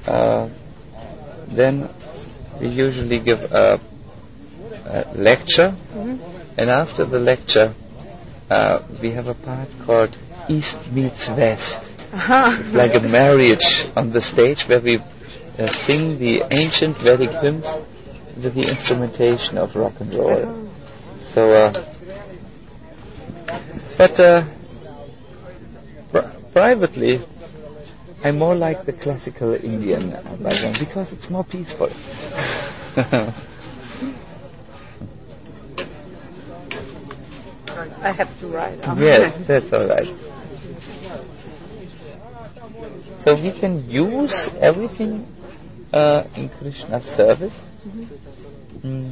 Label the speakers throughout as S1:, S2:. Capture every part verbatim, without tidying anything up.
S1: uh, then we usually give a, a lecture,
S2: Mhm.
S1: and after the lecture, uh, we have a part called East Meets West.
S2: Uh-huh.
S1: It's like a marriage on the stage where we uh, sing the ancient Vedic hymns with the instrumentation of rock and roll.
S2: Uh-huh.
S1: So, uh, but uh, pri- privately, I more like the classical Indian uh, bhajan because it's more peaceful.
S2: I have to write. down.
S1: Yes, that's all right. So we can use everything uh, in Krishna's service. Mm.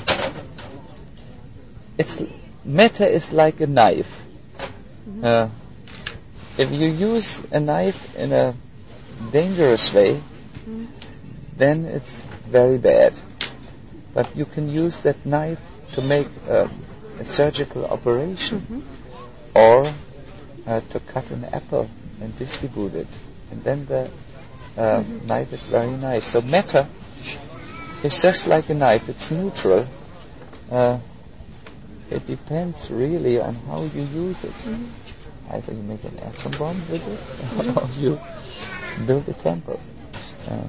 S1: It's metta is like a knife. Uh, if you use a knife in a dangerous way, then it's very bad. But you can use that knife to make uh, a surgical operation, or uh, to cut an apple and distribute it, and then the uh, knife is very nice. So metta is just like a knife; it's neutral. Uh, it depends really on how you use it. Either you make an atom bomb with it, or you build a temple. Uh,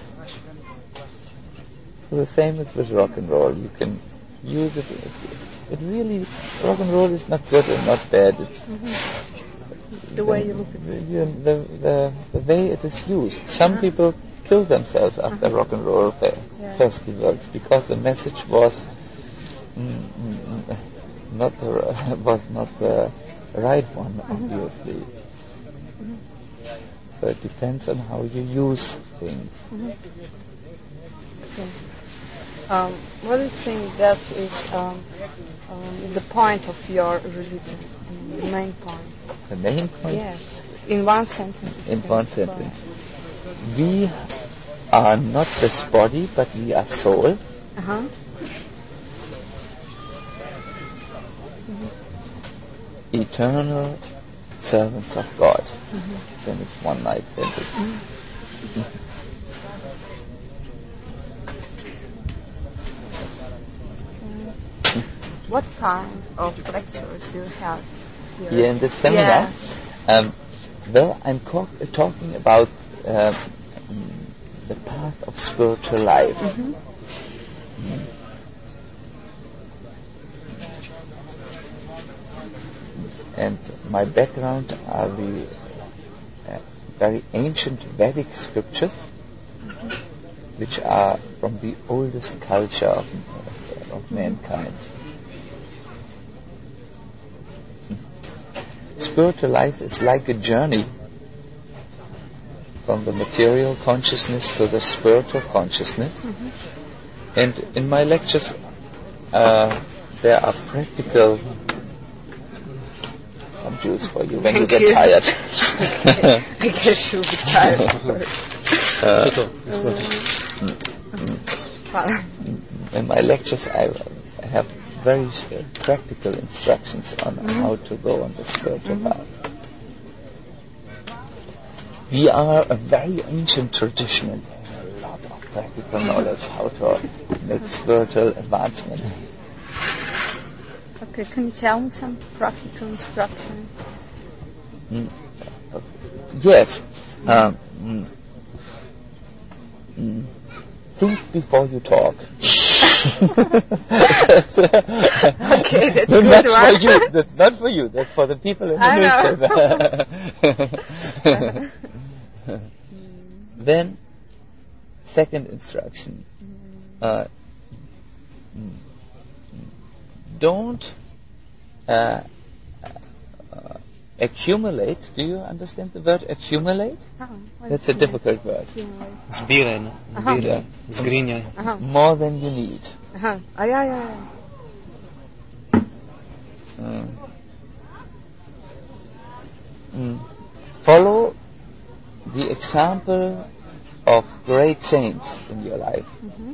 S1: so the same is with rock and roll. You can use it. It, it really, rock and roll is not good and not bad. It's
S2: The way you look at
S1: the, the, the, the way it is used. Some people kill themselves after rock and roll fe-
S2: Yeah.
S1: festivals because the message was mm, mm, not the, was not the right one, obviously. So it depends on how you use things.
S2: Okay. Um, what do you think that is um, um, the point of your religion? The main point?
S1: The main point,
S2: Yes. In one sentence.
S1: in one sentence, we are not this body, but we are soul.
S2: Uh-huh.
S1: Eternal servants of God. Then it's one night sentence.
S2: What kind of lectures do you have here?
S1: Here in this seminar, um, well, I'm co- talking about uh, mm, the path of spiritual life.
S2: Mhm.
S1: Mm. And my background are the uh, very ancient Vedic scriptures, which are from the oldest culture of, of, of mankind. Spiritual life is like a journey from the material consciousness to the spiritual consciousness. And in my lectures, uh, there are practical some juice for you when
S2: Thank
S1: you get
S2: you.
S1: tired.
S2: I guess you'll be tired of course.
S1: uh,
S2: Uh,
S1: in my lectures, I, I have very uh, practical instructions on how to go on the spiritual path. We are a very ancient tradition and there's a lot of practical knowledge how to make spiritual advancement.
S2: Okay, can you tell me some practical instruction?
S1: Mm. Yes. Um, mm. Mm. Think before you talk. that's, uh,
S2: Okay, that's
S1: no,
S2: good
S1: that's
S2: one.
S1: for you. That's not for you. That's for the people in the
S2: I
S1: newspaper. Then, second instruction. Uh, mm, don't uh, uh, accumulate. Do you understand the word accumulate?
S2: Oh, what
S1: That's
S2: is
S1: a difficult word.
S2: accumulate?
S3: Збиране,
S2: Ага.
S3: збира, згриняй.
S2: Uh-huh.
S1: More than you need.
S2: Uh-huh. Ah, yeah, yeah, yeah.
S1: Mm. Mm. Follow the example of great saints in your life.
S2: Mhm.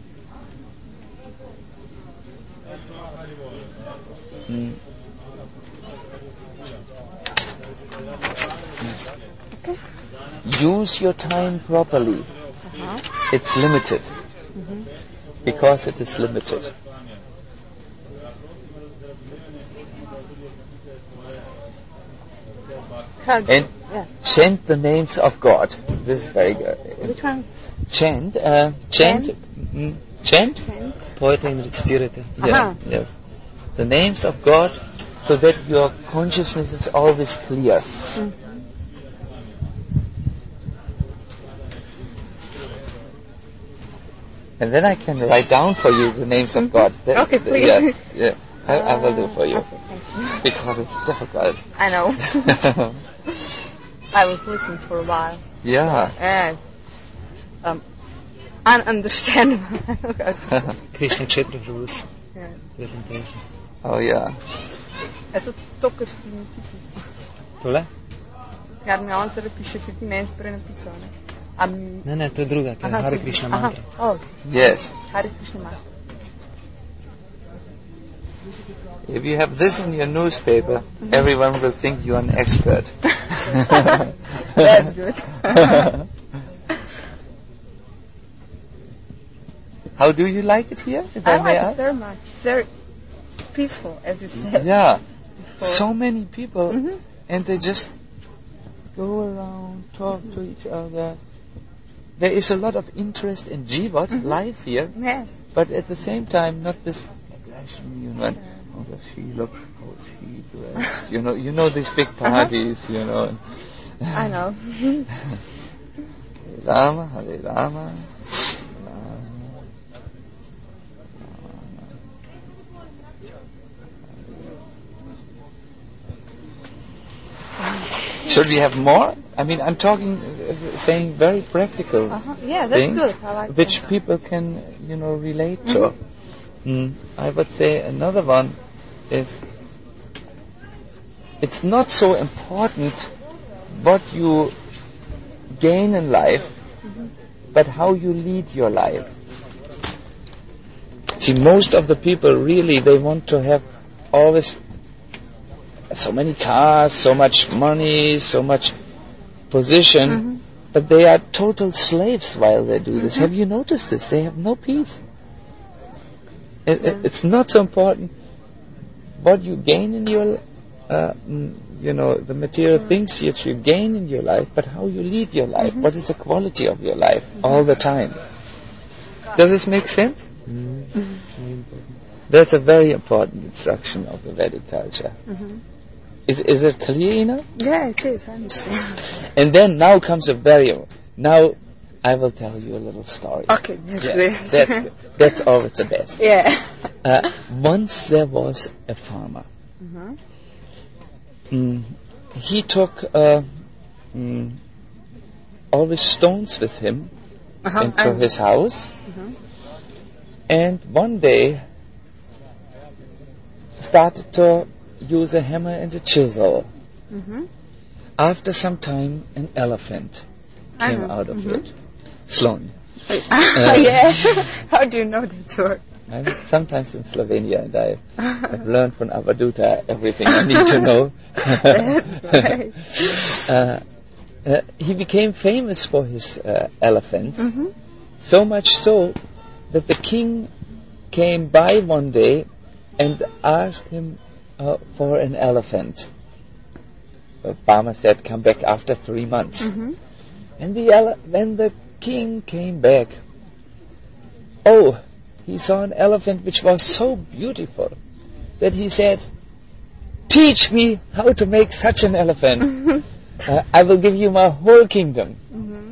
S1: Mm.
S2: Okay.
S1: use your time properly.
S2: Uh-huh.
S1: It's limited.
S2: Mm-hmm.
S1: Because it is limited. And
S2: yeah.
S1: chant the names of God. This is very good.
S2: Which one?
S1: Chant. Uh, chant.
S2: Chant.
S1: Mm, chant.
S2: Chant.
S1: Poetry recitirate. Yeah.
S2: Uh-huh.
S1: Yeah. The names of God, so that your consciousness is always clear.
S2: Mm.
S1: And then I can write down for you the names of God. That,
S2: Okay, please.
S1: Yeah, yeah. I, I will do for you.
S2: Okay, thank you.
S1: Because it's difficult.
S2: I know. I was listening for a while.
S1: Yeah.
S2: And um, ununderstandable.
S3: Krishna Kshetra Prabhu's
S2: Yeah.
S3: presentation.
S1: Oh yeah.
S2: Ето тук ще ми пише.
S3: Това?
S2: Кармелан се пише сетимент пренаписал, не? Ами...
S3: Не, не, то е друга. Това е Харе Кришна мантра.
S2: О,
S1: Yes.
S2: Харе Кришна мантра.
S1: If you have this in your newspaper, everyone will think you're an expert.
S2: That's good.
S1: How do you like it here, if I,
S2: I
S1: may
S2: like it
S1: ask?
S2: very much. It's very peaceful, as you said.
S1: Yeah.
S2: So-
S1: So many people,
S2: Mhm.
S1: and they just go around, talk to each other. There is a lot of interest in Jivat,
S2: Mhm.
S1: life here,
S2: Yeah.
S1: but at the same time, not this aggression, you know. Oh, does she look? How is she dressed? You know, you know these big parties, you know.
S2: I know.
S1: Hare Rama, Hare Rama. Should we have more? I mean, I'm talking, uh, saying very practical
S2: Uh-huh. Yeah, that's
S1: things,
S2: good. I like
S1: which
S2: that.
S1: people can, you know, relate to. Mm. I would say another one is, it's not so important what you gain in life, but how you lead your life. See, most of the people really, they want to have always so many cars, so much money, so much position,
S2: Mhm.
S1: but they are total slaves while they do this.
S2: Mhm.
S1: Have you noticed this? They have no peace. It, it,
S2: Yeah.
S1: it's not so important what you gain in your, uh, mm, you know, the material things that you gain in your life, but how you lead your life.
S2: Mhm.
S1: What is the quality of your life all the time? Does this make sense?
S3: Mm. Very important.
S1: That's a very important instruction of the Vedic culture.
S2: Mhm.
S1: Is is it clear enough?
S2: Yeah, it is. I understand.
S1: And then now comes a very, now I will tell you a little story.
S2: Okay, that's
S1: Yes,
S2: good.
S1: that's good. That's always the best.
S2: Yeah.
S1: Uh, once there was a farmer.
S2: Mhm.
S1: Mm, he took uh, mm, always stones with him
S2: Uh-huh.
S1: into
S2: And-
S1: his house,
S2: Mhm.
S1: and one day started to use a hammer and a chisel.
S2: Mhm.
S1: After some time, an elephant came
S2: Uh-huh.
S1: out of
S2: Mhm.
S1: it. Slon.
S2: Yeah. How do you know that word?
S1: I'm sometimes in Slovenia, and I have learned from Avaduta everything I need to know.
S2: That's right.
S1: uh, uh, he became famous for his uh, elephants,
S2: Mhm.
S1: so much so that the king came by one day and asked him uh, for an elephant. The farmer said, "Come back after three months."
S2: Mhm.
S1: And the ele- when the king came back, oh, he saw an elephant which was so beautiful that he said, "Teach me how to make such an elephant. uh, I will give you my whole kingdom."
S2: Mhm.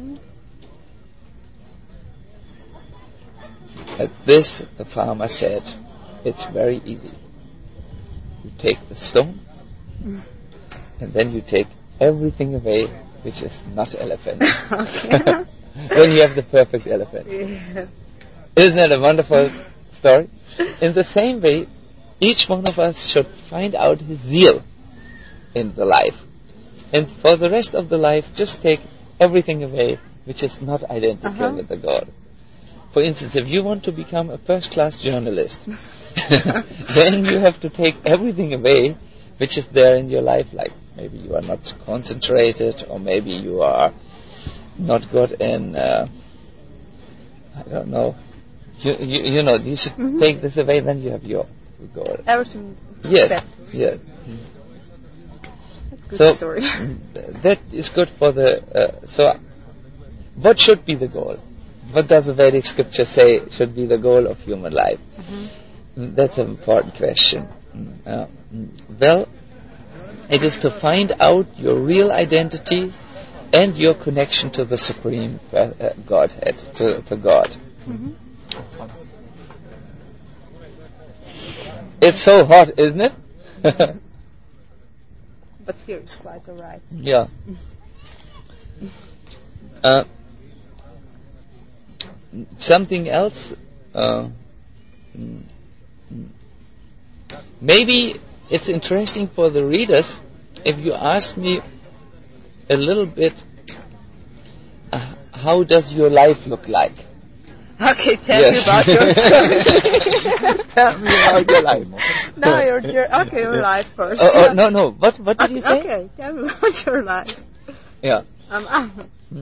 S1: At this, the farmer said, "It's very easy. You take the stone, and then you take everything away which is not elephant."
S2: Okay.
S1: Then you have the perfect elephant.
S2: Yeah.
S1: Isn't that a wonderful story? In the same way, each one of us should find out his zeal in the life. And for the rest of the life, just take everything away which is not identical
S2: Uh-huh.
S1: with the God. For instance, if you want to become a first-class journalist, then you have to take everything away which is there in your life, like maybe you are not concentrated, or maybe you are not God in, uh, I don't know. You, you, you know, you should
S2: Mhm.
S1: take this away, then you have your goal.
S2: Everything
S1: Yes,
S2: accepted.
S1: yes.
S2: That's a good
S1: So,
S2: story.
S1: mm, that is good for the, uh, so, what should be the goal? What does the Vedic scripture say should be the goal of human life?
S2: Mhm.
S1: Mm, That's an important question. Mm, uh, mm, Well, it is to find out your real identity and your connection to the Supreme uh, uh, Godhead, to, to God.
S2: Mhm.
S1: It's so hot, isn't it?
S2: But here it's quite alright.
S1: Yeah. Uh, something else. Uh, mm, mm. maybe it's interesting for the readers if you ask me a little bit, uh, how does your life look like?
S2: Okay, tell
S1: Yes.
S2: me about your journey.
S1: Tell me about your life.
S2: No, your journey. Okay, your life first.
S1: Oh, oh, no, no. What, what did
S2: okay,
S1: you say?
S2: okay, tell me about your life.
S1: Yeah.
S2: Um, ah.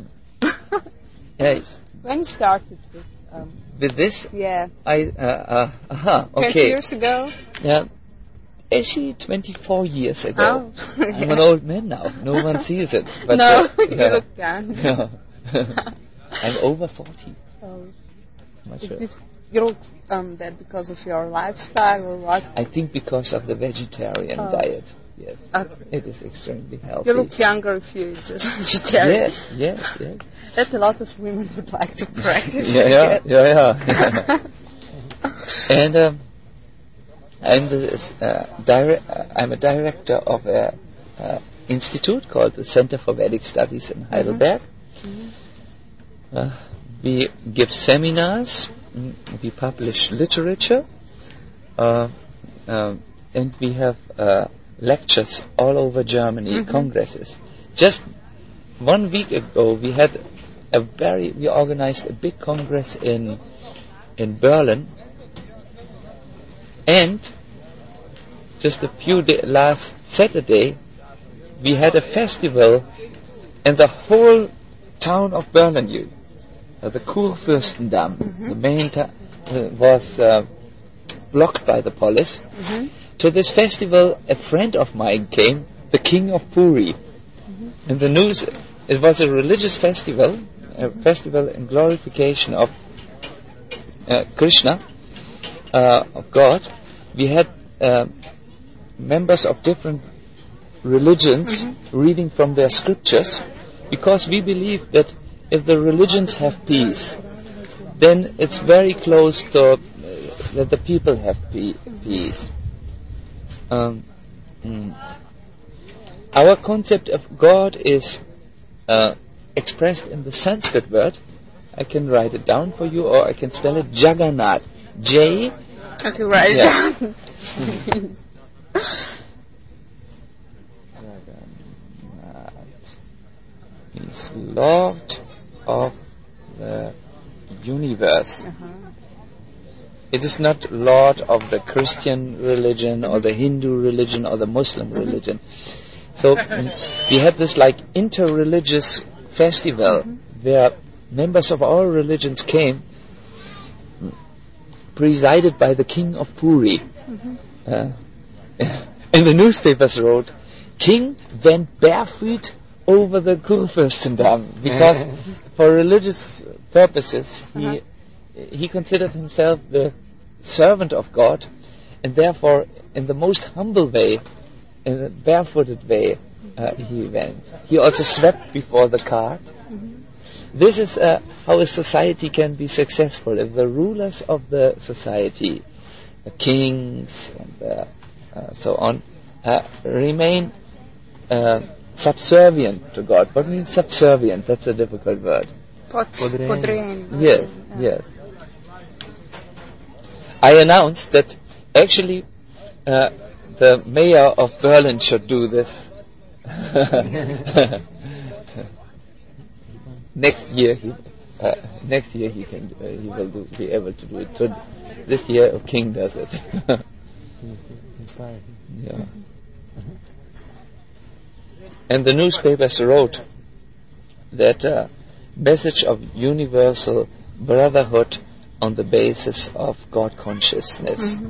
S1: Yeah.
S2: When you started this? Um,
S1: With this,
S2: yeah.
S1: I, uh, uh, aha,
S2: Twenty
S1: okay.
S2: years ago.
S1: Yeah. Actually, twenty-four years ago.
S2: Oh.
S1: I'm an old man now. No one sees it. But,
S2: no,
S1: uh,
S2: you
S1: yeah.
S2: look young.
S1: Yeah. I'm over forty.
S2: Oh.
S1: Not
S2: Is
S1: sure.
S2: this you look um, that because of your lifestyle or what?
S1: I think because of the vegetarian
S2: Oh.
S1: diet. Yes.
S2: Okay.
S1: It is extremely healthy.
S2: You look younger if you just vegetarian.
S1: Yes, yes, yes.
S2: That a lot of women would like to practice.
S1: Yeah,
S2: I
S1: yeah,
S2: guess.
S1: yeah, yeah. And um, I'm the uh, dire- uh, I'm a director of a uh, institute called the Center for Vedic Studies in Heidelberg.
S2: Mhm.
S1: Uh, we give seminars, mm, we publish literature, uh, um, and we have uh, lectures all over Germany,
S2: Mhm.
S1: congresses. Just one week ago, we had a very we organized a big congress in in Berlin, and just a few days last Saturday we had a festival in the whole town of Berlin. You, uh, the Kurfürstendamm,
S2: Mhm.
S1: the main ta- uh, was uh, blocked by the police.
S2: Mhm.
S1: To this festival, a friend of mine came, the King of Puri.
S2: Mhm.
S1: In the news, it was a religious festival, a festival in glorification of uh, Krishna, uh, of God. We had uh, members of different religions
S2: Mhm.
S1: reading from their scriptures, because we believe that if the religions have peace, then it's very close to uh, that the people have pe- peace. Um, mm. Our concept of God is uh, expressed in the Sanskrit word. I can write it down for you, or I can spell it Jagannath. J.
S2: Okay, right.
S1: Yeah. Jagannath means Lord of the universe.
S2: Uh-huh.
S1: It is not Lord of the Christian religion or the Hindu religion or the Muslim
S2: Mhm.
S1: religion. So mm, we had this like inter-religious festival
S2: Mhm.
S1: where members of all religions came, mm, presided by the King of Puri.
S2: Mhm.
S1: Uh, and the newspapers wrote, King went barefoot over the Kurfürstendamm, because for religious purposes he
S2: Uh-huh.
S1: he considered himself the servant of God, and therefore in the most humble way, in a barefooted way, uh, he went. He also swept before the car.
S2: Mhm.
S1: This is uh, how a society can be successful, if the rulers of the society, the kings and uh, uh, so on, uh, remain uh, subservient to God. What means subservient? That's a difficult word.
S2: Pots,
S3: Podreni.
S2: podreni.
S1: Yes,
S2: Yeah.
S1: yes. I announced that actually uh, the mayor of Berlin should do this. Next year, he uh, next year he can uh, he will do, be able to do it. So this year, a king does it.
S3: Inspired.
S1: Yeah. And the newspapers wrote that uh, message of universal brotherhood on the basis of God consciousness.
S2: Mhm.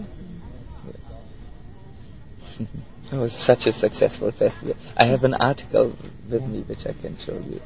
S1: It was such a successful festival. I have an article with me which I can show you.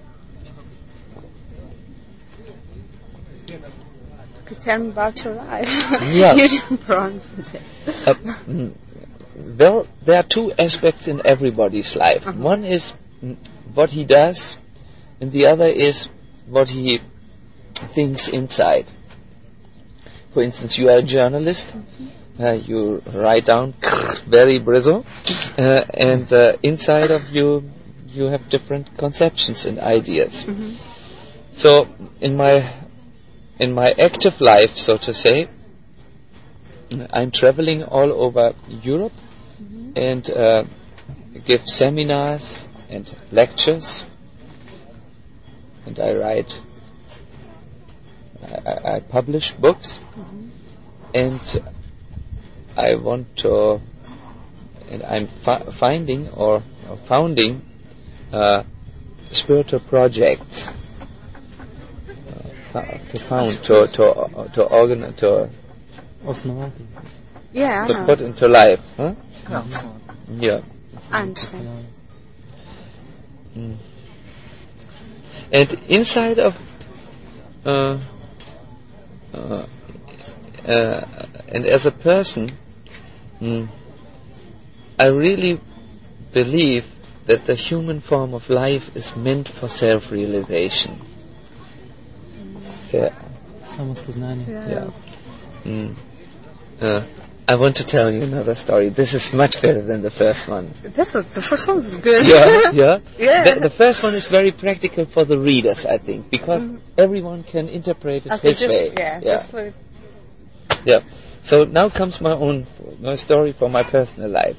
S2: Could you tell me about your life?
S1: Yeah.
S2: You didn't promise me that.
S1: Uh, mm, well, there are two aspects in everybody's life.
S2: Uh-huh.
S1: One is mm, what he does, and the other is what he thinks inside. For instance, you are a journalist. Uh, you write down very brittle, uh, and uh, inside of you, you have different conceptions and ideas.
S2: Mhm.
S1: So, in my in my active life, so to say, I'm traveling all over Europe and uh, give seminars and lectures, and I write, I, I publish books, and I want to, and I'm fi- finding or, or founding uh, spiritual projects uh, to found, to to to organize, to
S3: Основатель.
S2: Yeah, I
S1: to
S2: know.
S1: put into life, huh? Yeah.
S2: I understand.
S1: Mm. And inside of uh, uh, uh, and as a person, mm, I really believe that the human form of life is meant for self-realization. Se-
S3: Самоспознание.
S1: yeah. Mm. Uh, I want to tell you another story. This is much better than the first one.
S2: This was, the first one was good.
S1: Yeah, yeah.
S2: Yeah.
S1: The, the first one is very practical for the readers, I think, because
S2: Mhm.
S1: everyone can interpret it
S2: Okay,
S1: his
S2: just,
S1: way.
S2: yeah,
S1: yeah.
S2: just for it.
S1: yeah. So now comes my own my story for my personal life.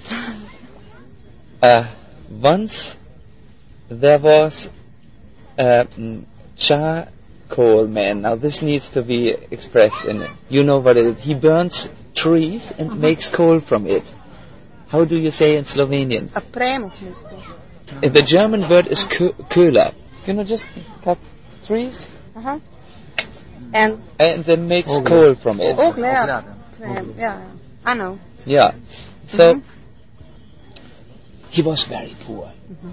S1: Uh, once there was a mm, charcoal man. Now this needs to be expressed in, you know what it is. He burns trees and
S2: Uh-huh.
S1: makes coal from it. How do you say in Slovenian?
S2: A premog.
S1: Uh, The German word is kö- köhler. You know, just cut trees
S2: Uh-huh. And,
S1: and then makes
S3: Ogle.
S1: coal from it.
S2: oh, yeah. Prem, yeah, yeah. I know.
S1: Yeah. So
S2: Mhm.
S1: he was very poor.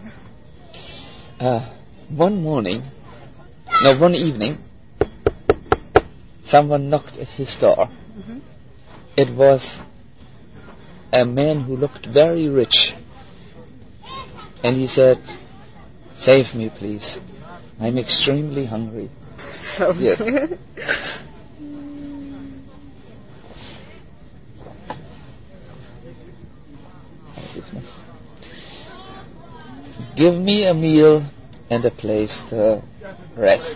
S1: Uh, one morning, no, one evening, someone knocked at his door.
S2: Mhm.
S1: It was a man who looked very rich. And he said, "Save me, please. I'm extremely hungry."
S2: So.
S1: Yes. Give me a meal and a place to rest.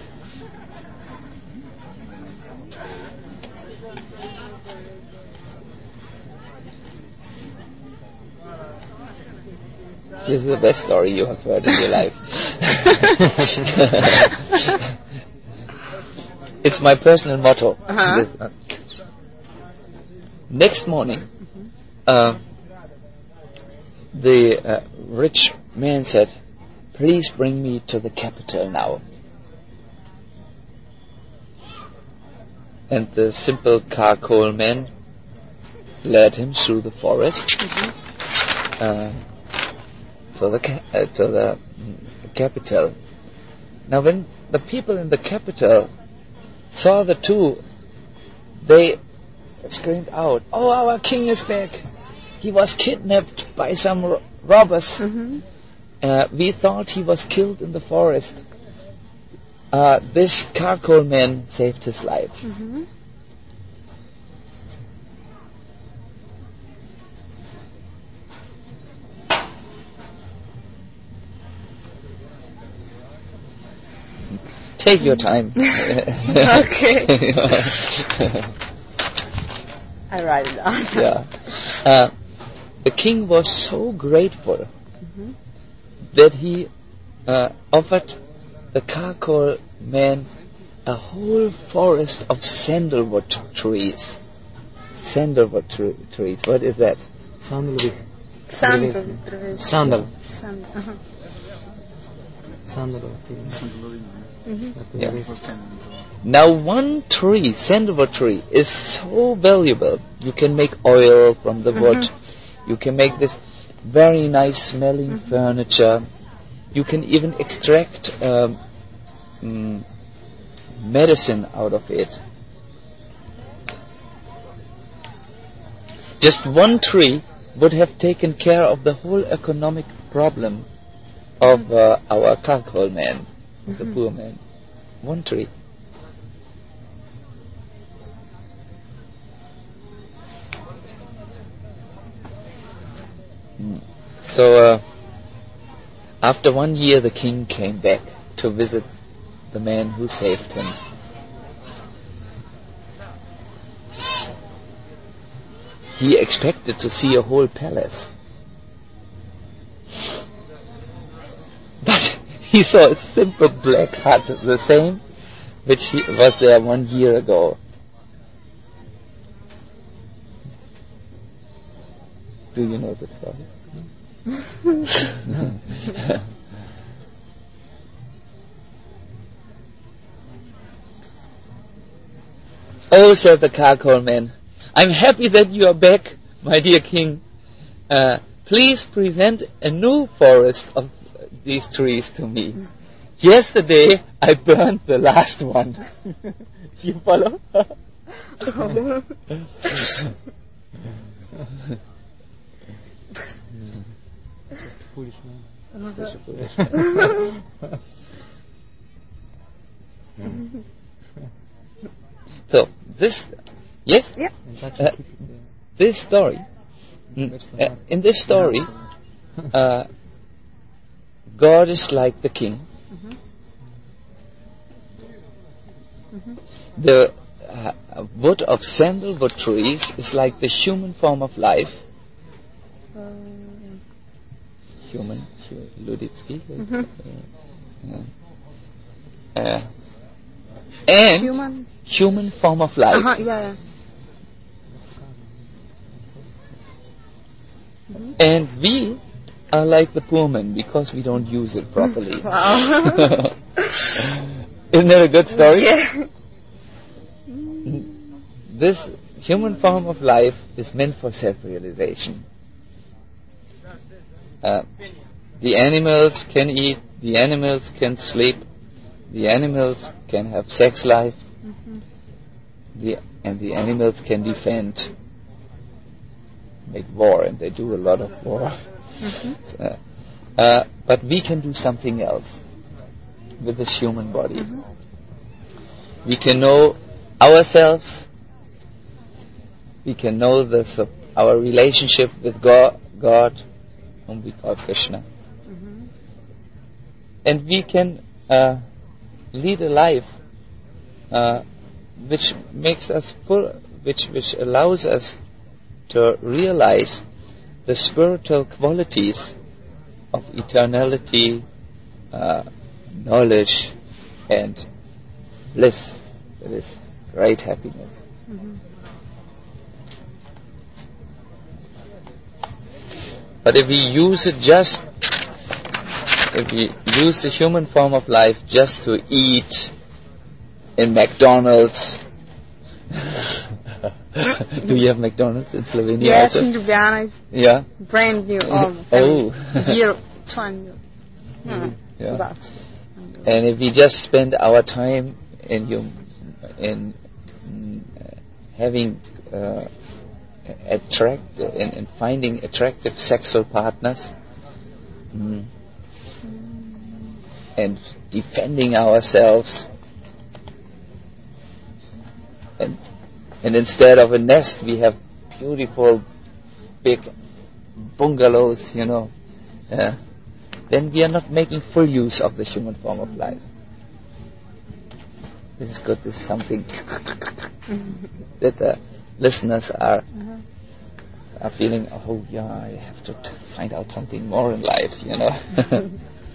S1: This is the best story you have heard in your life. It's my personal motto.
S2: Uh-huh.
S1: This, uh, Next morning, uh, the uh, rich man said, "Please bring me to the capital now." And the simple charcoal man led him through the forest uh, to the ca- uh, to the mm, capital. Now, when the people in the capital saw the two, they screamed out, "Oh, our king is back! He was kidnapped by some ro- robbers.
S2: Mhm.
S1: Uh, we thought he was killed in the forest. Uh, this charcoal man saved his life."
S2: Mhm.
S1: Take your time.
S2: Okay. I write it down.
S1: Yeah. Uh, the king was so grateful
S2: Mhm.
S1: that he uh, offered the charcoal man a whole forest of sandalwood t- trees. Sandalwood tr- trees. What is that?
S3: Сандаловик.
S2: Sandal. drveće.
S3: Sandal.
S2: Sandal. Uh-huh.
S3: Sandalov.
S1: Yeah. Now one tree, sandalwood tree, is so valuable. You can make oil from the wood. Mm-hmm. You can make this very nice smelling mm-hmm. furniture. You can even extract um, mm, medicine out of it. Just one tree would have taken care of the whole economic problem of uh, our charcoal man, mm-hmm. the poor man. One tree. So uh, after one year the king came back to visit the man who saved him. He expected to see a whole palace. But he saw a simple black hut, the same which he was there one year ago. Do you know the story? Oh, said the charcoal man, I'm happy that you are back, my dear king. Uh, please present a new forest of these trees to me. Yesterday I burned the last one. You follow?
S3: Foolish man.
S1: Such a foolish man. So this, yes,
S2: yeah.
S1: uh, this story. Mm, uh, in this story, uh, God is like the king. Mm-hmm. Mm-hmm. The uh, wood of sandalwood trees is like the human form of life. Um, human, Luditsky. Mm-hmm. Uh, uh, and
S2: human.
S1: human form of life.
S2: Uh-huh, yeah, yeah. Mm-hmm.
S1: And we are like the poor man because we don't use it properly.
S2: Wow.
S1: Isn't that a good story?
S2: Yeah.
S1: This human form of life is meant for self-realization. Uh, the animals can eat, the animals can sleep, the animals can have sex life, mm-hmm. the, and the animals can defend, make war, and they do a lot of war. Mm-hmm. uh, uh, but we can do something else with this human body. Mm-hmm. We can know ourselves, we can know this, uh, our relationship with God, God, whom we call Krishna. Mm-hmm. And we can uh, lead a life uh, which makes us full, which which allows us to realize the spiritual qualities of eternality, uh, knowledge, and bliss. That is great happiness. Mm-hmm. But if we use it just, if we use the human form of life just to eat in McDonald's, do you have McDonald's in Slovenia?
S2: Yes,
S1: also?
S2: in Ljubljana.
S1: Yeah.
S2: Brand new. Oh.
S1: Oh.
S2: Year twenty. Mm,
S1: yeah.
S2: About.
S1: And if we just spend our time in hum, in mm, having uh, attract in, in finding attractive sexual partners mm, and defending ourselves, and and instead of a nest we have beautiful big bungalows, you know, uh, then we are not making full use of the human form of life. This is good. This is something that the listeners are uh-huh. are feeling, oh yeah, I have to t- find out something more in life, you know.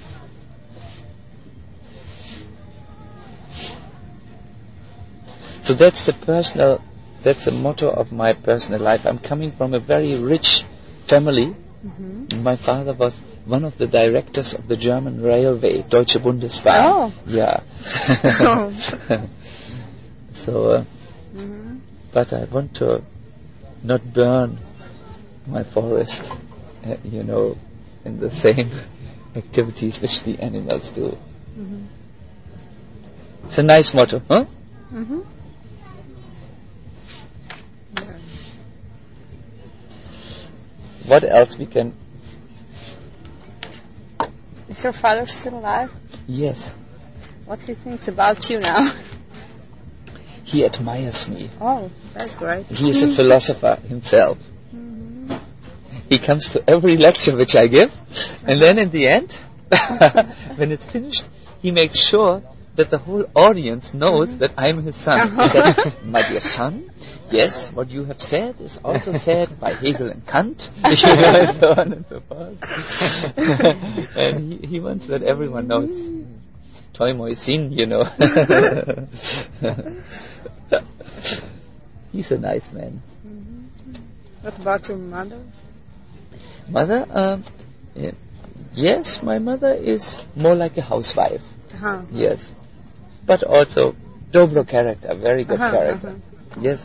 S1: So that's the personal, that's the motto of my personal life. I'm coming from a very rich family. Mm-hmm. My father was one of the directors of the German railway, Deutsche Bundesbahn.
S2: Oh.
S1: Yeah. So, uh,
S2: Mm-hmm.
S1: but I want to not burn my forest, uh, you know, in the same activities which the animals do.
S2: Mm-hmm.
S1: It's a nice motto, huh?
S2: Mm-hmm.
S1: What else we can...
S2: Is your father still alive?
S1: Yes,
S2: What he thinks about you now?
S1: he admires me.
S2: Oh, that's great.
S1: He is a philosopher himself.
S2: Mm-hmm.
S1: He comes to every lecture which I give, and then in the end, when it's finished, he makes sure that the whole audience knows that I'm his son. He says, my dear son, yes, what you have said is also said by Hegel and Kant, and so on and so forth. And he, he wants that everyone knows. Toi moi sin, you know. He's a nice man.
S2: What about your mother?
S1: Mother, um, yeah. Yes, my mother is more like a housewife.
S2: Uh-huh.
S1: Yes, but also dobro character, very good
S2: Uh-huh,
S1: character.
S2: uh-huh.
S1: Yes,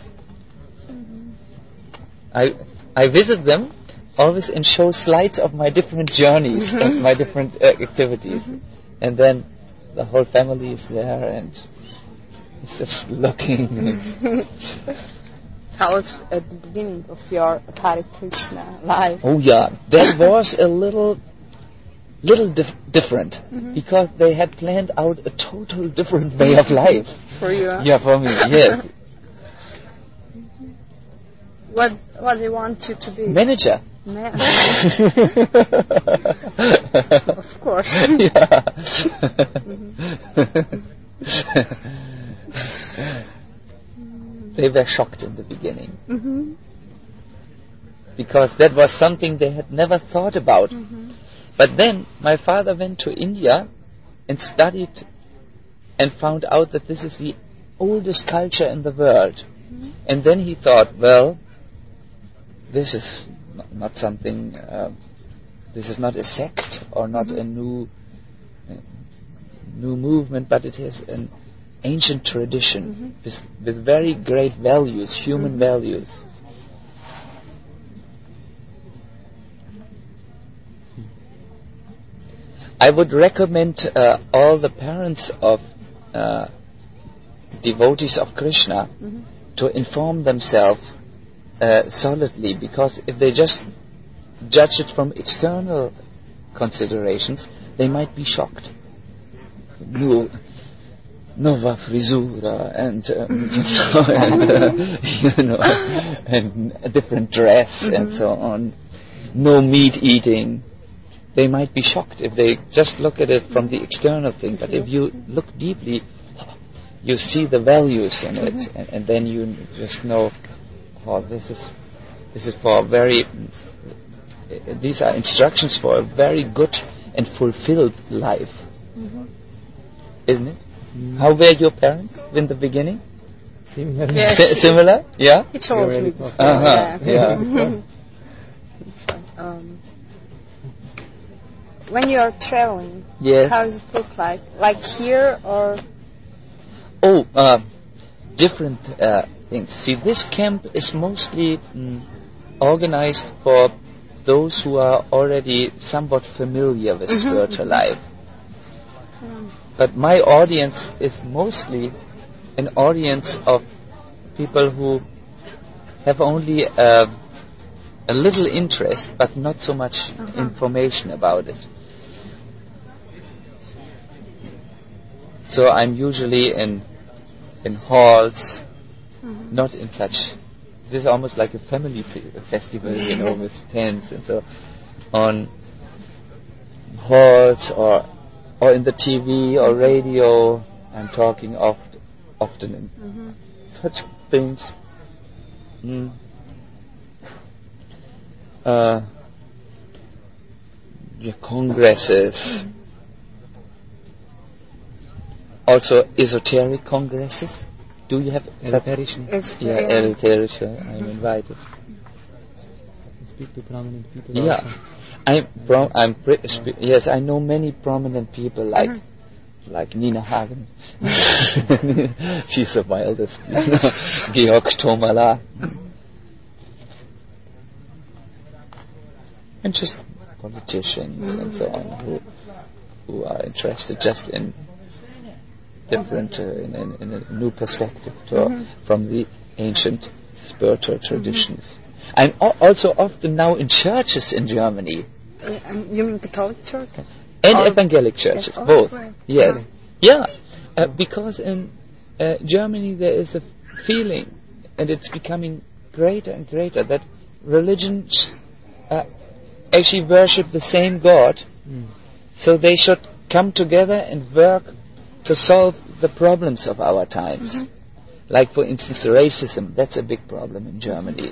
S1: I I visit them always and show slides of my different journeys and my different uh, activities, and then the whole family is there and it's just looking.
S2: How was at the beginning of your Hare Krishna life?
S1: Oh yeah, that was a little, little dif- different because they had planned out a total different way of life.
S2: For you? Huh?
S1: Yeah, for me, yes.
S2: What What they want you to be?
S1: Manager.
S2: Man. Of course.
S1: Yeah. They were shocked in the beginning
S2: Mm-hmm.
S1: because that was something they had never thought about.
S2: Mm-hmm.
S1: But then my father went to India and studied and found out that this is the oldest culture in the world.
S2: Mm-hmm.
S1: And then he thought, well, this is not, not something, uh, this is not a sect or not
S2: Mm-hmm.
S1: a new uh, new movement, but it is an ancient tradition
S2: Mm-hmm.
S1: with, with very great values, human
S2: Mm-hmm.
S1: values. I would recommend uh, all the parents of uh, devotees of Krishna
S2: Mm-hmm.
S1: to inform themselves uh, solidly, because if they just judge it from external considerations, they might be shocked. No, nova frisura and, um, and uh, you know, and a different dress and so on. No meat eating. They might be shocked if they just look at it from the external thing. But if you look deeply, you see the values in it, and, and then you just know, oh, this is this is for a very. These are instructions for a very good and fulfilled life,
S2: Mm-hmm.
S1: isn't it? How were your parents in the beginning?
S3: Similar.
S2: Yes.
S1: Si- similar? Yeah.
S2: He told
S3: Really
S2: me.
S3: tough.
S1: Uh-huh.
S2: Yeah.
S1: Yeah.
S2: um, when you are traveling,
S1: Yes.
S2: how does it look like? Like here or?
S1: Oh, uh, different uh, things. See, this camp is mostly mm, organized for those who are already somewhat familiar with spiritual life.
S2: Mm.
S1: But my audience is mostly an audience of people who have only uh, a little interest, but not so much
S2: Uh-huh.
S1: information about it. So I'm usually in in halls,
S2: Mhm.
S1: not in such. This is almost like a family fe- festival, you know, with tents and so on. Halls or or in the T V or radio. I'm talking oft, often in
S2: Mhm.
S1: such things. Mm. Uh, yeah, congresses. Also esoteric congresses. Do you have
S3: Esoteric.
S2: It's
S1: Yeah,
S2: very-
S1: esoteric. I'm invited.
S3: Speak to prominent people
S1: Yeah.
S3: also.
S1: I'm pro- I'm British. Yes, I know many prominent people like mm-hmm. like Nina Hagen. She's the wildest. You know? Georg Tomala. And just politicians mm-hmm. and so on who who are interested just in different uh, in, in, in a new perspective to, mm-hmm. from the ancient spiritual traditions. Mm-hmm. I'm al- also often now in churches in Germany.
S2: You mean Catholic church?
S1: And or evangelic churches, yes, both. Right. Yes. Uh-huh. Yeah, uh, because in uh, Germany there is a feeling, and it's becoming greater and greater, that religions uh, actually worship the same God, mm. so they should come together and work to solve the problems of our times. Mm-hmm. Like, for instance, racism. That's a big problem in Germany.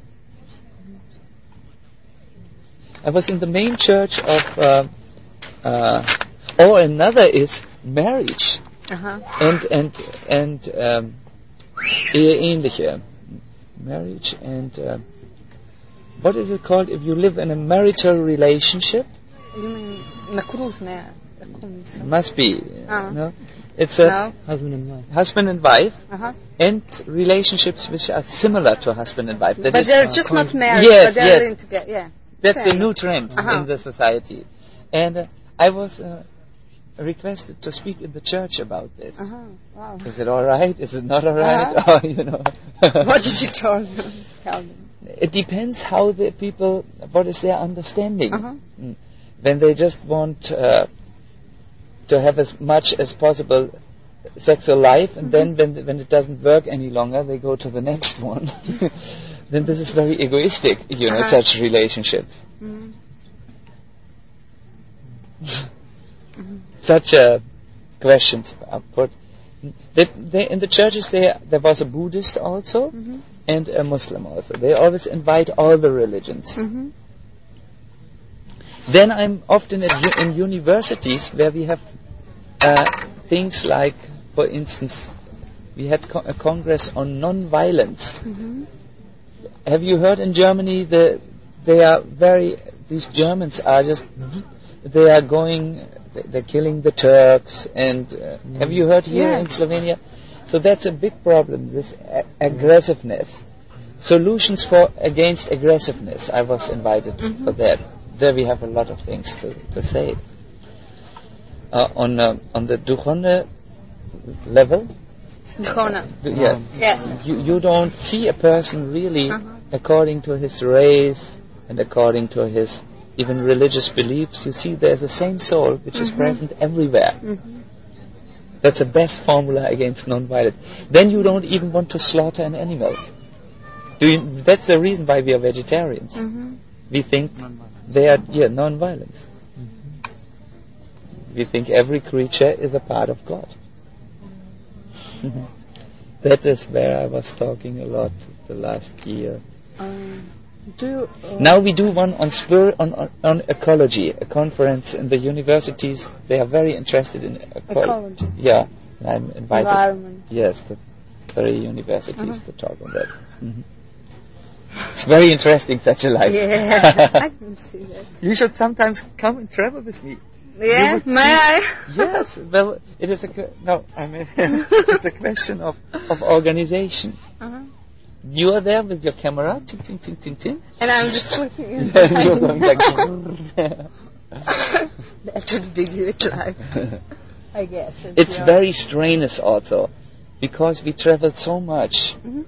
S1: I was in the main church of, uh, uh, or another is marriage. Uh-huh. And, and, and, um, Eheähnliche. Marriage and, uh, what is it called if you live in a marital relationship?
S2: You mean, nakruzne?
S1: Must be. Uh-huh. No? It's a
S2: no.
S3: husband and wife.
S1: Husband and wife,
S2: uh-huh.
S1: and relationships which are similar to husband and wife. That
S2: but
S1: is
S2: they're just con- not married,
S1: yes,
S2: but they're
S1: yes.
S2: living together. Yeah.
S1: That's
S2: okay.
S1: a new trend uh-huh. in the society. And uh, I was uh, requested to speak in the church about this.
S2: Uh-huh. Wow.
S1: Is it all right? Is it not all right?
S2: Uh-huh.
S1: Or, you know.
S2: What did you tell them? Tell them?
S1: It depends how the people, what is their understanding.
S2: Uh-huh.
S1: Mm. When they just want uh, to have as much as possible sexual life, and mm-hmm. then when when it doesn't work any longer, they go to the next one. Then this is very egoistic, you know, uh-huh. such relationships. Mm-hmm. Mm-hmm. Such uh, questions are put. They, they, in the churches, there there was a Buddhist also, mm-hmm. and a Muslim also. They always invite all the religions. Mm-hmm. Then I'm often at u- in universities where we have uh, things like, for instance, we had co- a congress on non-violence. Mm-hmm. Have you heard in Germany the they are very these Germans are just they are going they're killing the Turks and uh, mm-hmm. have you heard here yeah. in Slovenia? So that's a big problem, this a- aggressiveness. Solutions for against aggressiveness. I was invited mm-hmm. for that. There we have a lot of things to, to say. Uh, on uh, on the Duchone level,
S2: Duchone.
S1: Yeah,
S2: yeah.
S1: You you don't see a person really uh-huh. according to his race and according to his even religious beliefs. You see, there's the same soul which mm-hmm. is present everywhere. Mm-hmm. That's the best formula against non-violence. Then you don't even want to slaughter an animal. Do you, that's the reason why we are vegetarians. Mm-hmm. We think they are yeah non-violence. We think every creature is a part of God. That is where I was talking a lot the last year.
S2: Um, do you, uh,
S1: now we do one on spirit, on, on on ecology, a conference in the universities. They are very interested in eco-
S2: ecology.
S1: Yeah, and I'm invited.
S2: Environment.
S1: Yes, the three universities uh-huh. to talk on that. Mm-hmm. It's very interesting, such a life.
S2: Yeah, I can see that.
S1: You should sometimes come and travel with me.
S2: Yeah, may I?
S1: Yes, well, it is a que- no. I mean, it's a question of of organization. Uh-huh. You are there with your camera, ting, ting, ting, ting, ting.
S2: And I'm just looking. And
S1: you're going like.
S2: That would be good life, I guess.
S1: It's, it's very strenuous also, because we traveled so much. Mm-hmm.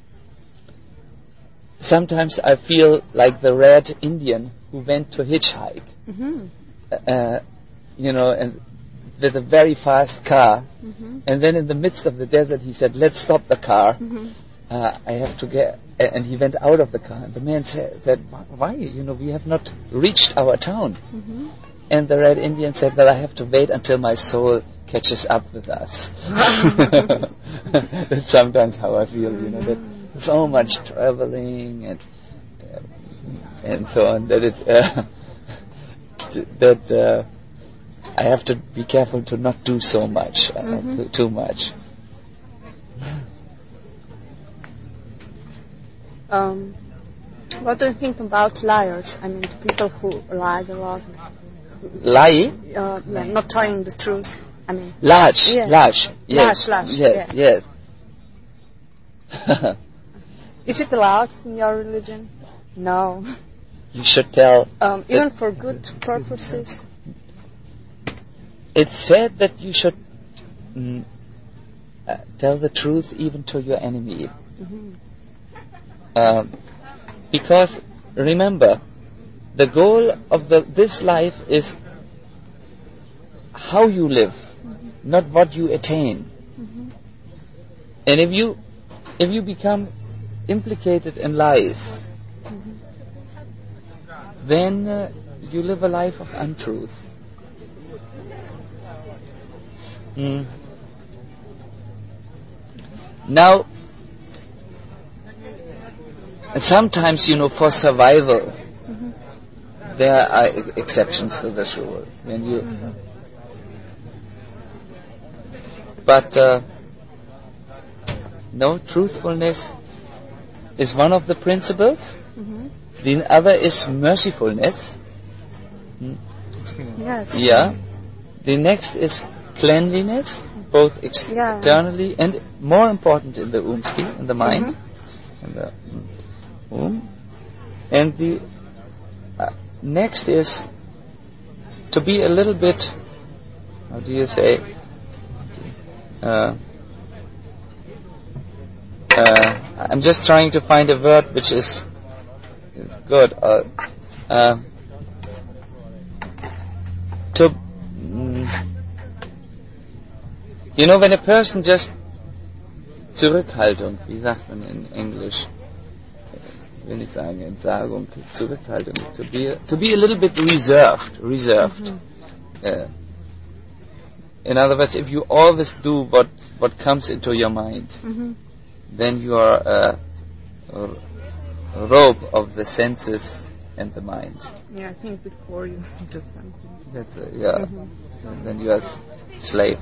S1: Sometimes I feel like the red Indian who went to hitchhike. Mm-hmm. Uh, you know, and with a very fast car, mm-hmm. and then in the midst of the desert he said, let's stop the car, mm-hmm. uh, I have to get, and he went out of the car, and the man said, said why, you know, we have not reached our town, mm-hmm. and the red Indian said, well, I have to wait until my soul catches up with us. That's sometimes how I feel, you know, that so much traveling and uh, and so on, that it uh, that uh, I have to be careful to not do so much, uh, mm-hmm. too much.
S2: Um, What do you think about liars? I mean, people who lie a lot.
S1: Lie?
S2: Uh, yeah, not telling the truth. I mean,
S1: Large,
S2: yeah.
S1: large, yes,
S2: Large, large,
S1: yes,
S2: yeah.
S1: yes.
S2: Is it allowed in your religion? No.
S1: You should tell.
S2: Um, even for good purposes.
S1: It's said that you should mm, uh, tell the truth even to your enemy.
S2: Mm-hmm.
S1: Um, because remember, the goal of the, this life is how you live, mm-hmm. not what you attain.
S2: Mm-hmm.
S1: And if you if you become implicated in lies,
S2: mm-hmm.
S1: then uh, you live a life of untruth. Mm. Now, sometimes, you know, for survival,
S2: mm-hmm.
S1: there are e- exceptions to this rule. When you,
S2: mm-hmm.
S1: but uh, no, truthfulness is one of the principles.
S2: Mm-hmm.
S1: The other is mercifulness. Mm.
S2: Yes.
S1: Yeah. The next is cleanliness, both externally yeah. and more important in the umski, in the mind, mm-hmm. in the um. And the uh, next is to be a little bit, how do you say, uh, uh, I'm just trying to find a word which is, is good. Uh, uh, to mm, You know, when a person just Zurückhaltung, wie sagt man in Englisch? Ich will nicht sagen Entsagung, Zurückhaltung. To be, to be a little bit reserved, reserved. Mm-hmm. Uh, in other words, if you always do what, what comes into your mind, mm-hmm. then you are a, a robe of the senses and the mind.
S2: Yeah, I think before you do something.
S1: That's a, yeah. Mm-hmm. And then you are slave.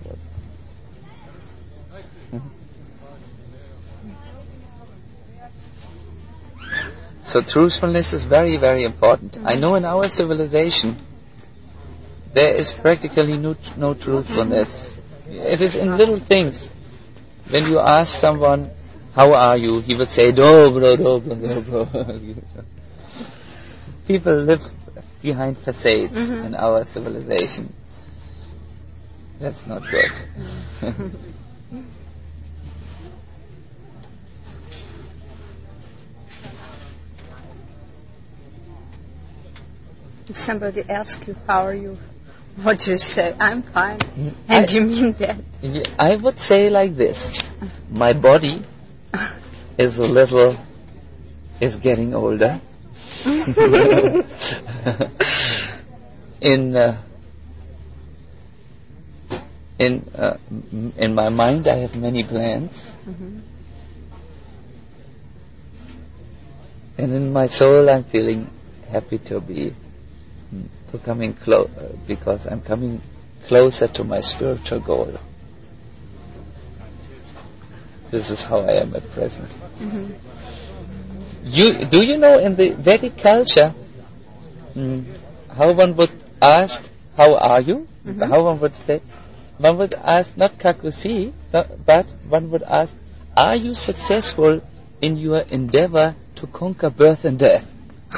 S1: So truthfulness is very, very important. Mm-hmm. I know in our civilization there is practically no, no truthfulness. It is in little things. When you ask someone, how are you? He would say, dobro, dobro, dobro. People live behind facades mm-hmm. in our civilization. That's not good. Mm-hmm.
S2: If somebody asks you, how are you? What do you say? I'm fine. Mm, and I, you mean that?
S1: Yeah, I would say like this. My body is a little, is getting older. in, uh, in, uh, in my mind I have many plans. Mm-hmm. And in my soul I'm feeling happy to be to coming close, uh, because I'm coming closer to my spiritual goal. This is how I am at present. Mm-hmm. You do you know in the Vedic culture mm, how one would ask, how are you? Mm-hmm. How one would say, one would ask not kakusi, but one would ask, are you successful in your endeavor to conquer birth and death?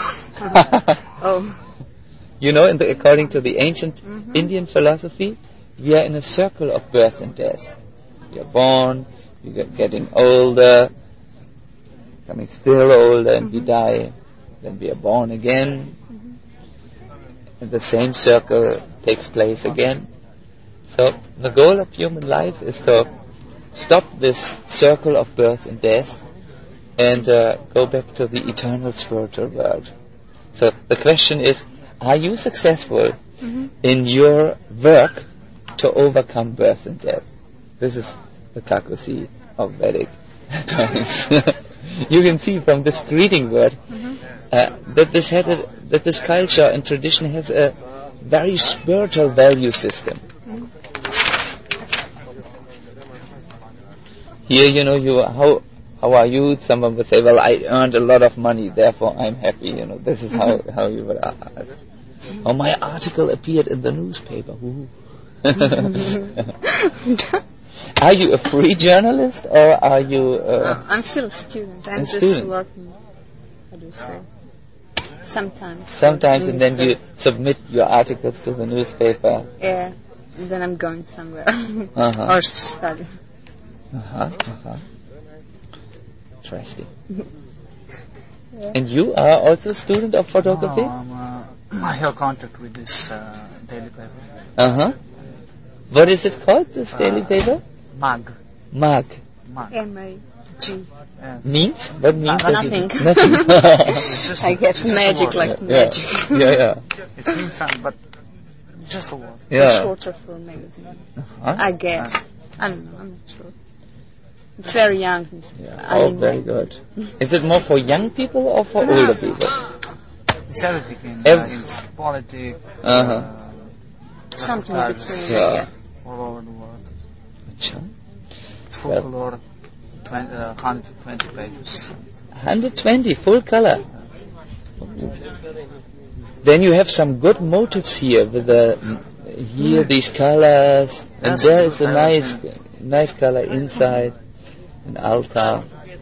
S2: Oh.
S1: You know, in the, according to the ancient mm-hmm. Indian philosophy, we are in a circle of birth and death. We are born, we are getting older, becoming still older, and mm-hmm. we die. Then we are born again, mm-hmm. and the same circle takes place again. So the goal of human life is to stop this circle of birth and death and uh, go back to the eternal spiritual world. So the question is, are you successful mm-hmm. in your work to overcome birth and death? This is the kakusi of Vedic times. You can see from this greeting word mm-hmm. uh, that this had a, that this culture and tradition has a very spiritual value system. Mm-hmm. Here, you know, you how how how are you? Someone would say, well, I earned a lot of money, therefore I'm happy. You know, this is how, how you would ask. Oh, my article appeared in the newspaper. Woo. Are you a free journalist or are you... Uh,
S2: uh, I'm still a student. I'm
S1: a
S2: just
S1: student.
S2: working, how do you say, sometimes.
S1: Sometimes, and then you submit your articles to the newspaper.
S2: Yeah, and then I'm going somewhere.
S1: Uh-huh.
S2: Or study.
S1: Uh-huh, uh-huh. Interesting. Yeah. And you are also a student of photography?
S3: No, I'm, uh, I have contact with this uh, daily paper.
S1: Uh-huh. What is it called, this
S3: Uh,
S1: daily paper?
S3: Mag.
S1: Mag.
S3: Mag.
S2: M A G.
S3: Yes.
S1: Means? What means?
S3: Uh,
S1: does it-
S2: nothing.
S1: Nothing.
S3: It's just,
S2: I guess
S3: it's just a
S2: magic
S3: word.
S2: like
S1: yeah.
S2: magic.
S1: Yeah, yeah.
S3: It means something, but it's just a word.
S1: Yeah.
S2: Shorter for a magazine.
S1: Huh?
S2: I guess. I don't know, I'm not sure. It's very young.
S1: Yeah.
S2: I
S1: Oh,
S2: mean,
S1: very good. Is it more for young people or for older people?
S3: It's everything in,
S1: Ev-
S3: uh, it's politics,
S1: Uh-huh.
S3: uh,
S2: Something in
S3: reportages
S2: between.
S1: Yeah.
S3: all over the world.
S1: Acha.
S3: It's folklore, twenty, uh, one hundred twenty pages.
S1: one hundred twenty, full color. Then you have some good motives here with the here these colors, and
S3: Yes,
S1: there
S3: it's
S1: is a
S3: good
S1: nice
S3: colors,
S1: nice color inside, an altar.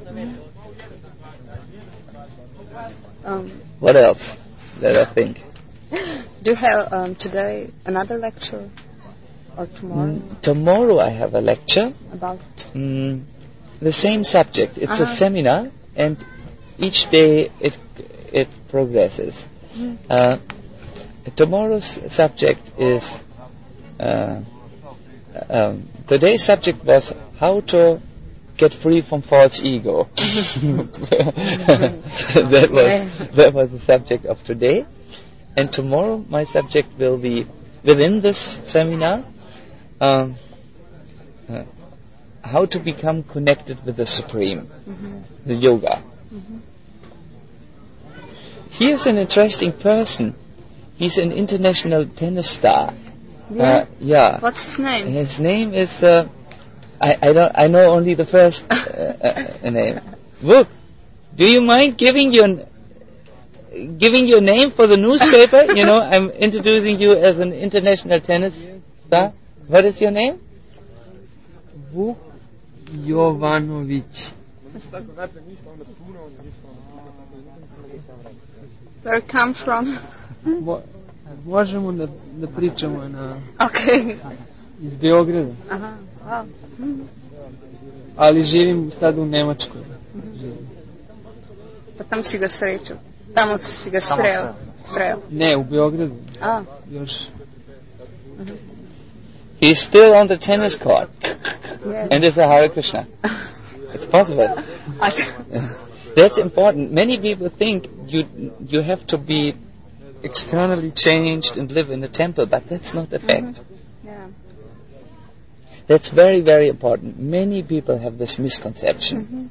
S2: Um,
S1: What else? Let us think.
S2: do you have um, today another lecture? Or tomorrow?
S1: Mm, tomorrow I have a lecture.
S2: About?
S1: Mm, the same subject. It's a
S2: Uh-huh.
S1: seminar, and each day it it progresses.
S2: Mm.
S1: Uh, tomorrow's subject is uh, um, today's subject was how to get free from false ego. that was that was the subject of today, and tomorrow my subject will be within this seminar. Um, uh, how to become connected with the Supreme,
S2: Mm-hmm.
S1: the yoga.
S2: Mm-hmm.
S1: Here's an interesting person. He's an international tennis star.
S2: Yeah?
S1: Uh, yeah.
S2: What's his name?
S1: His name is. Uh, I I don't. I know only the first uh, uh, name. Look, do you mind giving your giving your name for the newspaper? You know, I'm introducing you as an international tennis star. What is your name?
S4: Vuk Jovanović.
S2: Where it come from?
S4: Mo- možemo da, da pričamo na,
S2: Okay.
S4: iz Beograda,
S2: Aha. Wow. Mhm.
S4: ali živim sad u Nemačkoj. Živim.
S2: Pa tam si ga sreću. Tamo si ga
S3: Samo
S2: sreo.
S3: se.
S2: Sreo.
S4: Ne, u Beogradu.
S2: A.
S4: Još.
S1: He's still on the tennis court
S2: Yes.
S1: and is a Hare Krishna. It's possible. That's important. Many people think you you have to be externally changed and live in a temple, but that's not the fact.
S2: Mhm. Yeah.
S1: That's very, very important. Many people have this misconception.
S2: Mhm.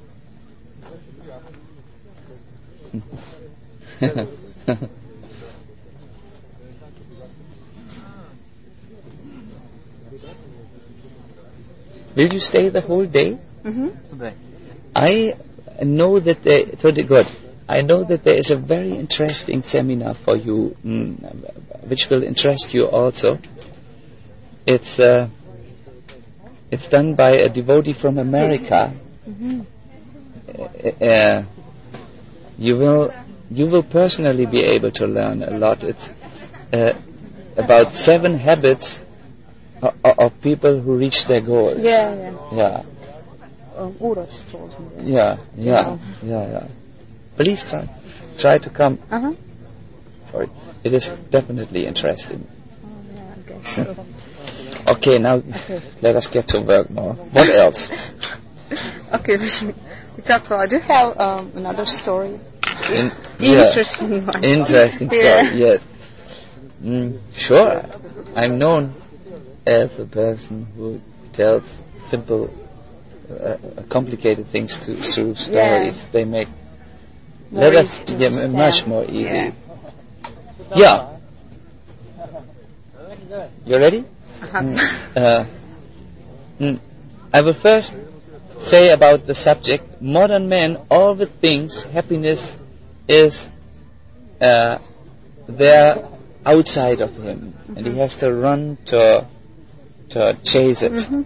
S1: Will you stay the whole day?
S2: Mhm.
S3: Today.
S1: I know that there, pretty good. I know that there is a very interesting seminar for you, mm, which will interest you also. It's uh, it's done by a devotee from America.
S2: Mhm.
S1: Uh, uh, you will you will personally be able to learn a lot. It's uh, about seven habits of, of people who reach their goals.
S2: Yeah, yeah.
S1: Yeah.
S2: Um, Uros told me that.
S1: Yeah, yeah, yeah, yeah. Please try, try to come.
S2: Uh-huh.
S1: Sorry, it is definitely interesting.
S2: Oh, yeah, I guess so.
S1: Okay, now
S2: Okay.
S1: let us get to work now. What else?
S2: Okay, we, we talked about. Do you have um, another story?
S1: In, yeah,
S2: Interesting one.
S1: interesting
S2: Yeah.
S1: story. Yes. Mm, sure, I'm known as a person who tells simple, uh, complicated things to, through stories. They make
S2: More
S1: let us
S2: easy to
S1: yeah, m-
S2: understand.
S1: much more easy.
S2: Yeah.
S1: Yeah. You ready?
S2: Uh-huh.
S1: Mm, uh, mm, I will first say about the subject, modern man always thinks happiness is uh, there outside of him, mm-hmm. and he has to run to to chase it. Mm-hmm.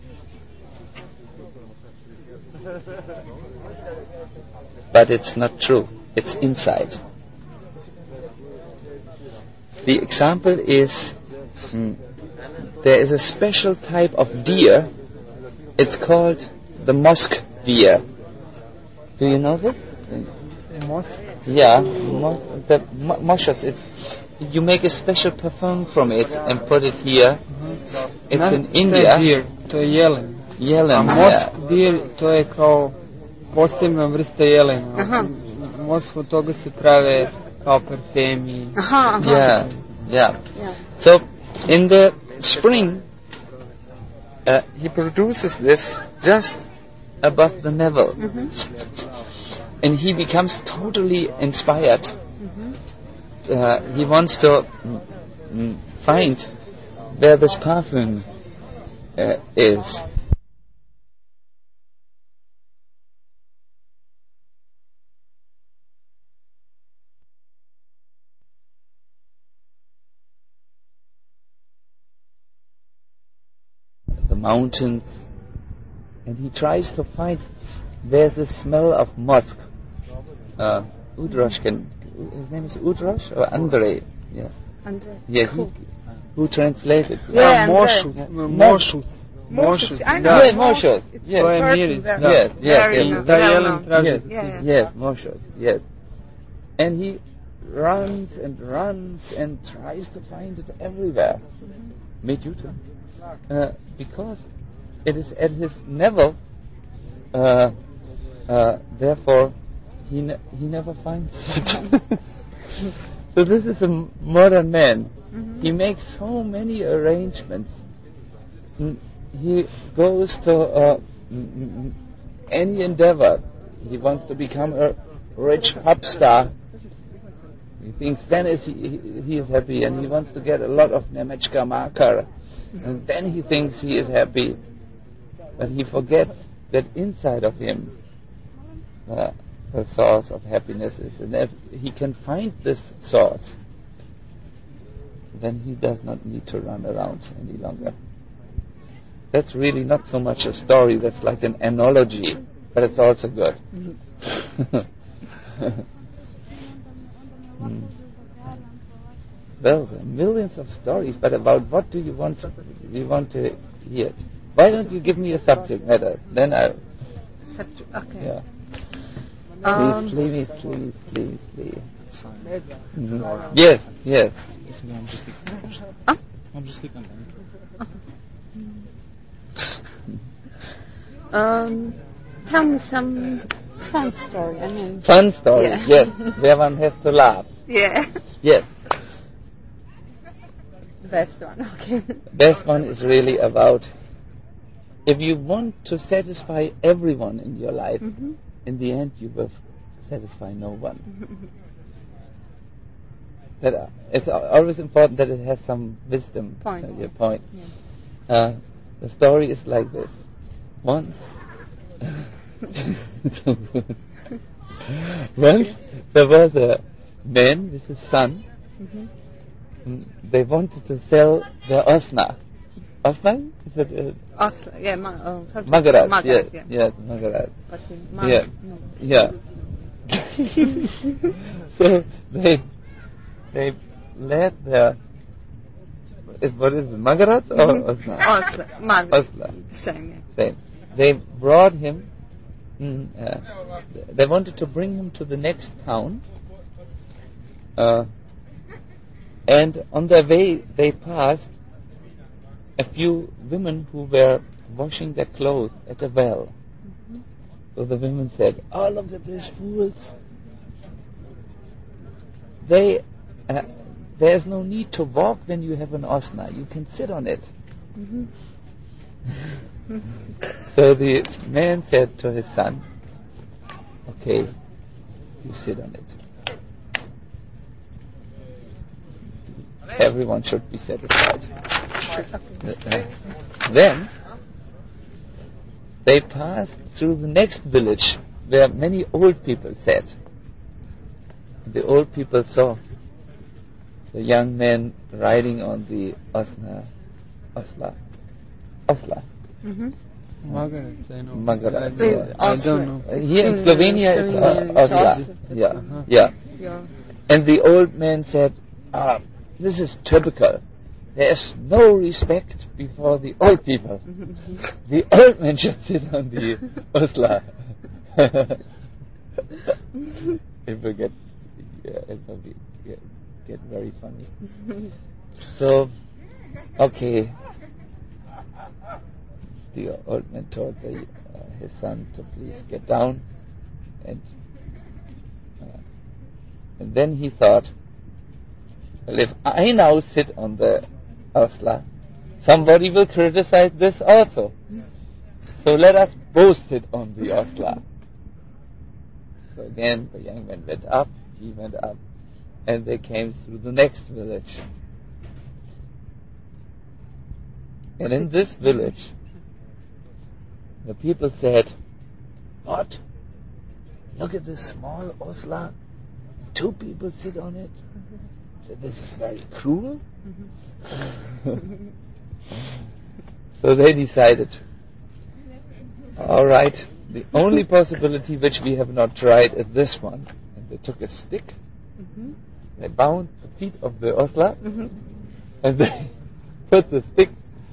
S1: But it's not true. It's inside. The example is hmm, there is a special type of deer. It's called the mosque deer. Do you know this?
S4: The mosque?
S1: Yeah, mos- the mo- mosques. It's you make a special perfume from it and put it here. Mm-hmm. It's
S4: Not
S1: in India.
S4: Deer, to je jelen.
S1: Jelen.
S4: A mosque deer to je kao posebna vrsta jelena.
S2: Aha.
S4: Mosque od toga se prave kao parfemi.
S2: Aha, aha.
S1: Yeah, yeah.
S2: Yeah.
S1: So in the spring, uh, he produces this just above the navel,
S2: Mm-hmm.
S1: and he becomes totally inspired.
S2: Mm-hmm.
S1: Uh, he wants to mm, mm, find where this perfume uh, is. The mountains, and he tries to find where's the smell of musk. Uh, Udrosh can, his name is Udrosh or Andre? Yeah,
S2: Andre.
S1: yeah.
S2: Who?
S1: He, who translated?
S2: Yeah, Andre.
S4: Moshus. Moshus.
S2: Moshus. I know.
S1: Yeah,
S2: it's more-
S1: Moshus.
S2: It's
S1: Yes.
S4: To je
S2: perfume
S4: miris.
S2: there.
S4: Da.
S1: Yes, yes,
S2: Very
S1: yes.
S2: nice.
S4: Da
S2: Well
S4: jelen
S2: known.
S4: traži.
S1: Yes,
S2: Yeah, yeah.
S1: yes, Moshus, yes. And he runs and runs and tries to find it everywhere.
S2: Mm-hmm.
S1: Me too. Uh, because it is at his navel, uh, uh, therefore he ne- he never finds it. So this is a m- modern man.
S2: Mm-hmm.
S1: He makes so many arrangements. Mm, He goes to uh, mm, mm, any endeavor. He wants to become a rich pop star. He thinks then is he, he, he is happy, and he wants to get a lot of Nemechka marker, and then he thinks he is happy. But he forgets that inside of him uh, the source of happiness is, and if he can find this source, then he does not need to run around any longer. That's really not so much a story, that's like an analogy, but it's also good. Hmm. Well, there are millions of stories, but about what do you want to, you want to hear? Why don't you give me a subject matter? Then I,
S2: Such, okay.
S1: yeah.
S2: Um,
S1: Please, please, please, please, please. Mhm. Yes, yes.
S2: Ah? Um, tell me some fun story. I mean,
S1: Fun story,
S2: Yeah.
S1: yes, where one has to laugh.
S2: yeah.
S1: Yes,
S2: Best one. Okay.
S1: best one is really about if you want to satisfy everyone in your life,
S2: Mm-hmm.
S1: in the end you will satisfy no one. But uh, it's al- always important that it has some wisdom.
S2: Point.
S1: Uh, your point.
S2: Yeah.
S1: Uh, the story is like this. Once, once there was a man with his son.
S2: Mm-hmm.
S1: Mm, They wanted to sell their Osna. Osna? Is it uh,
S2: Oslo. Yeah. Ma- uh, how to-
S1: Magarat?
S2: Magarat,
S1: Yes,
S2: yeah.
S1: yes, Magarat.
S2: But in Ma-
S1: Yeah.
S2: no.
S1: Yeah. So they they led their is what is it, Magarat or Osna?
S2: Oslo. Magarat.
S1: Osla.
S2: Same. Yeah.
S1: Same. They brought him. Mm, uh, they wanted to bring him to the next town. Uh, and on their way, they passed a few women who were washing their clothes at a well.
S2: Mm-hmm.
S1: So the women said, "Oh, look at these fools! They, uh, there's no need to walk when you have an osna. You can sit on it."
S2: Mm-hmm.
S1: So the man said to his son, "Okay, you sit on it. Everyone should be satisfied." Uh, then they passed through the next village where many old people sat. The old people saw the young man riding on the Osla. Osla. Osla.
S2: Mm-hmm.
S4: Margaret, I know.
S1: Margaret,
S4: I,
S1: yeah.
S4: I don't know.
S1: Uh, here in
S2: In
S1: Slovenia, it's
S2: Slovenia,
S1: uh,
S2: it's
S1: Osla.
S2: Osla.
S1: Yeah,
S4: Uh-huh.
S1: yeah.
S2: Yeah.
S1: And the old man said, ah, this is typical. There's no respect before the old people. The old man should sit on the Osla. It will get, yeah, it will be, get, get very funny. So, okay. The old man told the, uh, his son to please get down, and uh, and then he thought, well, if I now sit on the Osla, somebody will criticize this also. So let us both sit on the Osla. So again, the young man went up, he went up, and they came through the next village. And in this village, the people said, what? Look at this small Osla. Two people sit on it. So this is very cruel. So they decided, all right, the only possibility which we have not tried is this one. And they took a stick,
S2: Mm-hmm.
S1: they bound the feet of the Osla,
S2: Mm-hmm.
S1: and they put the stick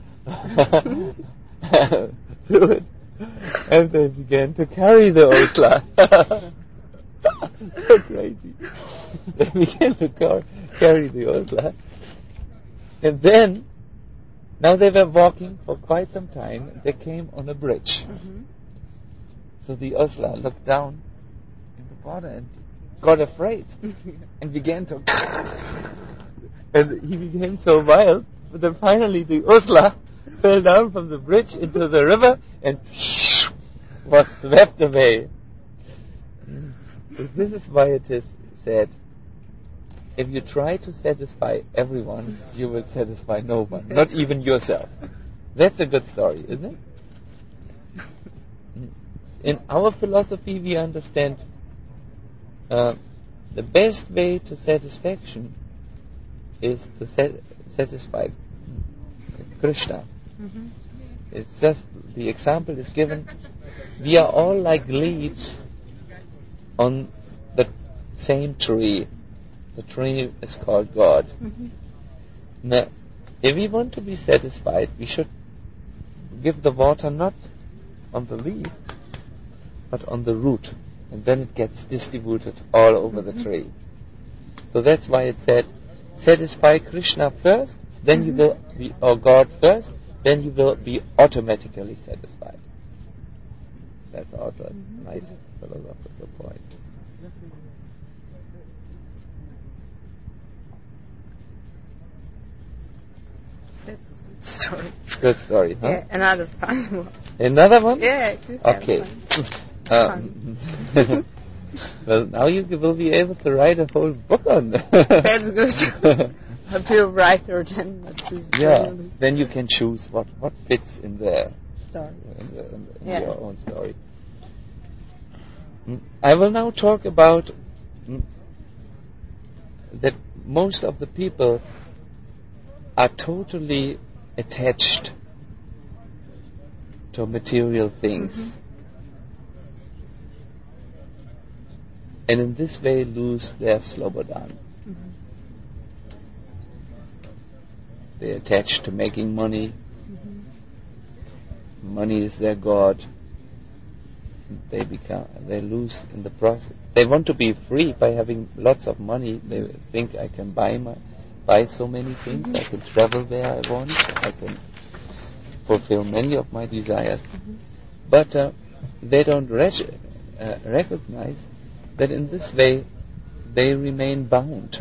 S1: through it, and they began to carry the Osla. So crazy. They began to car- carry the Osla. And then, now they were walking for quite some time, and they came on a bridge.
S2: Mm-hmm.
S1: So the Osla looked down in the water and got afraid and began to... And he became so wild, but then finally the Osla fell down from the bridge into the river and was swept away. So this is why it is said, if you try to satisfy everyone, you will satisfy no one, not even yourself. That's a good story, isn't it? In our philosophy, we understand uh, the best way to satisfaction is to sat- satisfy Krishna.
S2: Mm-hmm.
S1: It's just, the example is given, we are all like leaves on the same tree. The tree is called God.
S2: Mm-hmm.
S1: Now, if we want to be satisfied, we should give the water not on the leaf, but on the root, and then it gets distributed all over
S2: Mm-hmm.
S1: the tree. So that's why it said, satisfy Krishna first, then
S2: Mm-hmm.
S1: you will be, or God first, then you will be automatically satisfied. That's also a
S2: Mm-hmm.
S1: nice philosophical point.
S2: That's a good story.
S1: Good story, huh?
S2: Yeah, another fun one.
S1: Another one?
S2: Yeah, it is kind of
S1: Okay.
S2: fun.
S1: Um, well, now you will be able to write a whole book on that.
S2: That's good. I feel brighter than what is
S1: Yeah,
S2: really
S1: then you can choose what, what fits in the
S2: story.
S1: in, the, in, the, in
S2: Yeah.
S1: your own story. Mm, I will now talk about mm, that most of the people are totally attached to material things.
S2: Mhm.
S1: And in this way lose their slobodan.
S2: Mhm.
S1: They attach to making money.
S2: Mhm.
S1: Money is their god. They become, they lose in the process. They want to be free by having lots of money. They think I can buy my, buy so many things. I can travel where I want. I can fulfill many of my desires.
S2: Mhm.
S1: But uh, they don't reg- uh, recognize that in this way they remain bound.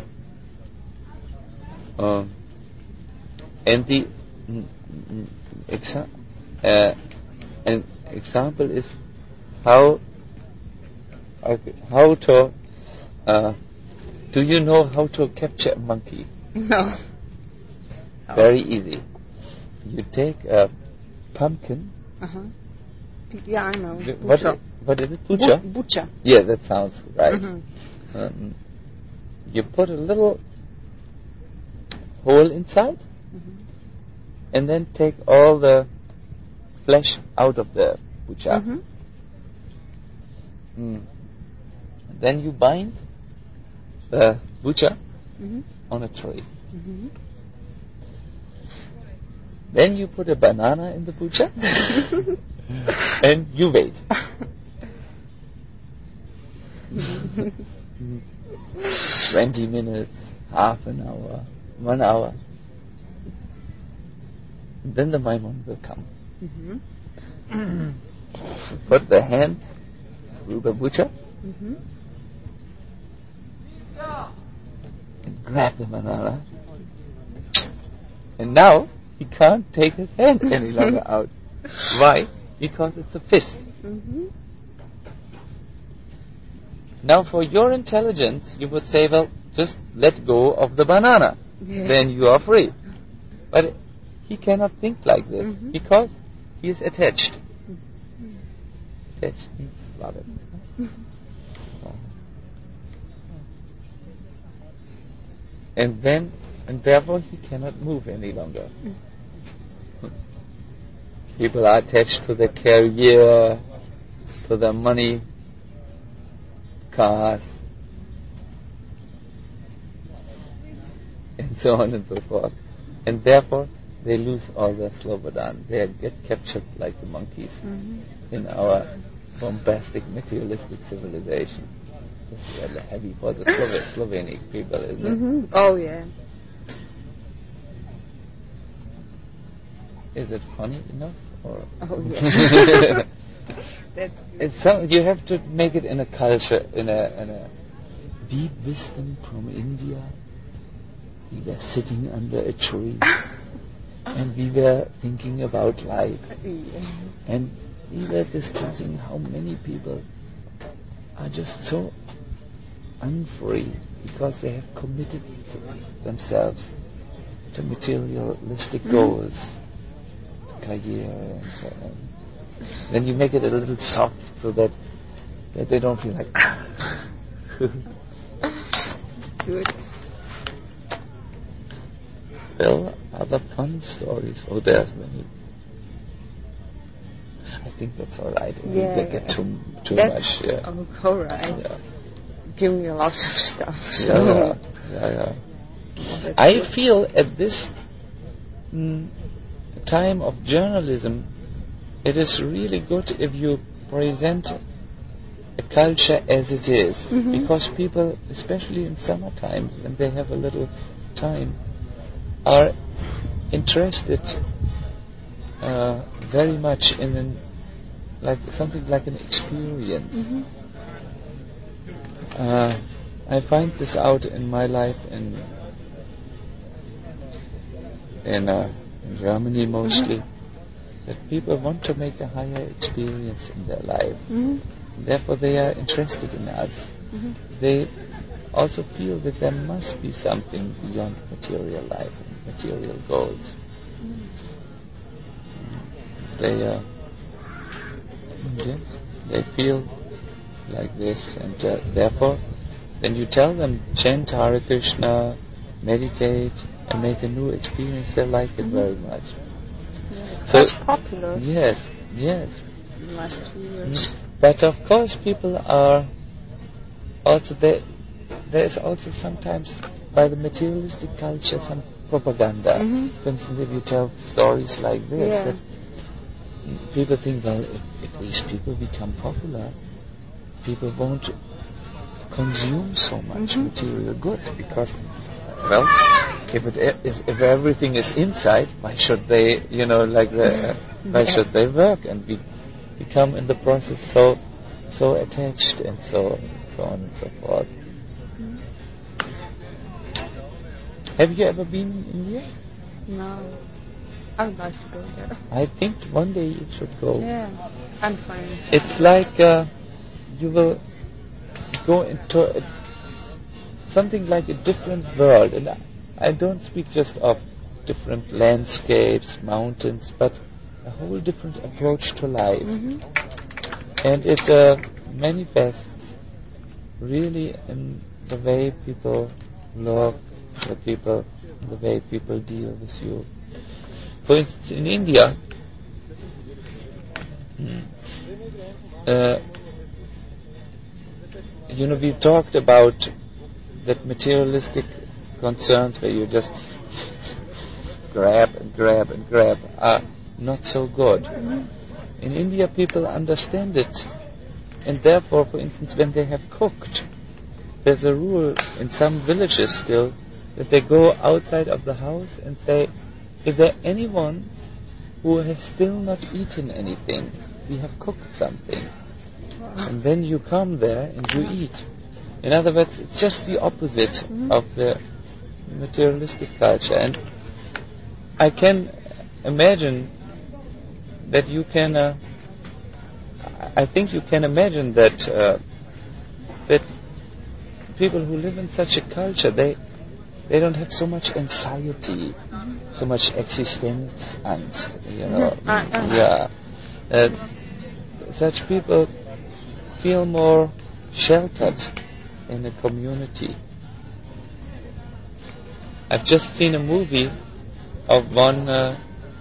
S1: Uh, and the mm, mm, exa- uh, an example is how okay, how to uh, do you know how to capture a monkey?
S2: No.
S1: Very easy. You take a pumpkin
S2: Uh-huh. Yeah, I know.
S1: The- What,
S2: Bucha.
S1: what is it? Pucha?
S2: Bu- bucha.
S1: Yeah, that sounds right.
S2: Mhm.
S1: Um, you put a little hole inside,
S2: Mhm.
S1: and then take all the flesh out of the pucha.
S2: Mhm.
S1: Mm. Then you bind the pucha
S2: Mhm.
S1: on a tree.
S2: Mhm.
S1: Then you put a banana in the pucha, and you wait. Twenty minutes, half an hour, one hour. Then the Maimon will come.
S2: Mhm.
S1: Put the hand through the pucha
S2: Mhm.
S1: and grab the banana. And now he can't take his hand any longer out. Why? Because it's a fist.
S2: Mhm.
S1: Now for your intelligence, you would say, well, just let go of the banana.
S2: Yeah.
S1: Then you are free. But he cannot think like this
S2: Mhm.
S1: because he is attached. Attached means loved. And then, and therefore he cannot move any longer. People are attached to their career, to their money, cars, and so on and so forth. And therefore they lose all their slobodan. They get captured like the monkeys
S2: Mhm.
S1: in our bombastic materialistic civilization. It's rather heavy for the Slove- Slovenic people, isn't it?
S2: Mhm. Oh yeah.
S1: Is it funny enough? Or
S2: Oh yeah. That.
S1: it's some, you have to make it in a culture, in a, in a deep wisdom from India. We were sitting under a tree and we were thinking about life,
S2: Yeah.
S1: and we were discussing how many people are just so unfree because they have committed themselves to materialistic goals, to career and so on. Then you make it a little soft so that, that they don't feel like
S2: Good.
S1: well, other fun stories. Oh, there's many. I think that's all right. We
S2: Yeah.
S1: get- get too too
S2: That's
S1: much. Yeah.
S2: oh, all right.
S1: Yeah.
S2: Give me lots of stuff. So.
S1: Yeah, yeah, yeah, yeah. I feel at this mm, time of journalism, it is really good if you present a culture as it is,
S2: Mhm.
S1: because people, especially in summertime, when they have a little time, are interested uh, very much in an, like something like an experience.
S2: Mhm.
S1: Uh, I find this out in my life in in, uh, in Germany mostly, that people want to make a higher experience in their life.
S2: Mhm.
S1: Therefore, they are interested in us.
S2: Mhm.
S1: They also feel that there must be something beyond material life and material goals. They, uh, yes, they feel like this, and uh, therefore, then you tell them chant Hare Krishna, meditate, and make a new experience. They like it very much.
S2: Yeah,
S1: So-
S2: it's popular
S1: Yes, yes.
S2: in the last two years.
S1: But of course, people are also there. There is also sometimes by the materialistic culture some propaganda.
S2: Mhm.
S1: For instance, if you tell stories like this,
S2: Yeah.
S1: that people think, well, if, if these people become popular, people won't consume so much
S2: Mhm.
S1: material goods because, well, if it is, if everything is inside, why should they, you know, like the, uh, why
S2: Yeah.
S1: should they work and be, become in the process so so attached and so so on and so forth. Have you ever been in India?
S2: No, I would like to go there.
S1: I think one day you should go.
S2: Yeah, I'm fine.
S1: It's like uh, you will go into a, something like a different world, and I, I don't speak just of different landscapes, mountains, but a whole different approach to life.
S2: Mhm.
S1: And it uh, manifests really in the way people look, the people, the way people deal with you. For instance, in India, hmm, uh, you know, we talked about that materialistic concerns where you just grab and grab and grab are not so good.
S2: Mhm.
S1: In India, people understand it, and therefore, for instance, when they have cooked, there's a rule in some villages still that they go outside of the house and say, is there anyone who has still not eaten anything? We have cooked something. And then you come there and you eat. In other words, it's just the opposite
S2: Mhm.
S1: of the materialistic culture. And I can imagine that you can, uh, I think you can imagine that uh, that people who live in such a culture, they they don't have so much anxiety,
S2: Mhm.
S1: so much Existenzangst, you know.
S2: Mhm. Uh, uh.
S1: Yeah. Uh, such people feel more sheltered in a community. I've just seen a movie of one uh,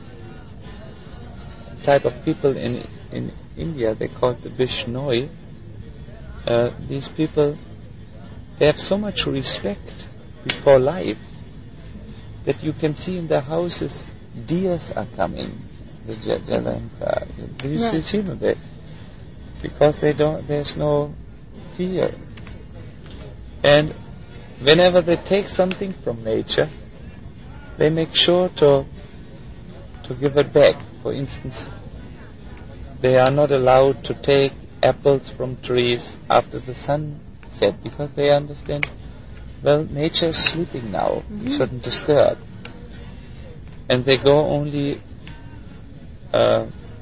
S1: type of people in in India. They call it the Bishnoi. Uh, these people, they have so much respect before life that you can see in their houses deers are coming. The ja- Jalanka. Do you
S2: Yeah.
S1: see, see them? They, because they don't. There's no fear. And whenever they take something from nature, they make sure to to give it back. For instance, they are not allowed to take apples from trees after the sun set because they understand, well, nature is sleeping now.
S2: Mhm.
S1: We shouldn't disturb. And they go only uh,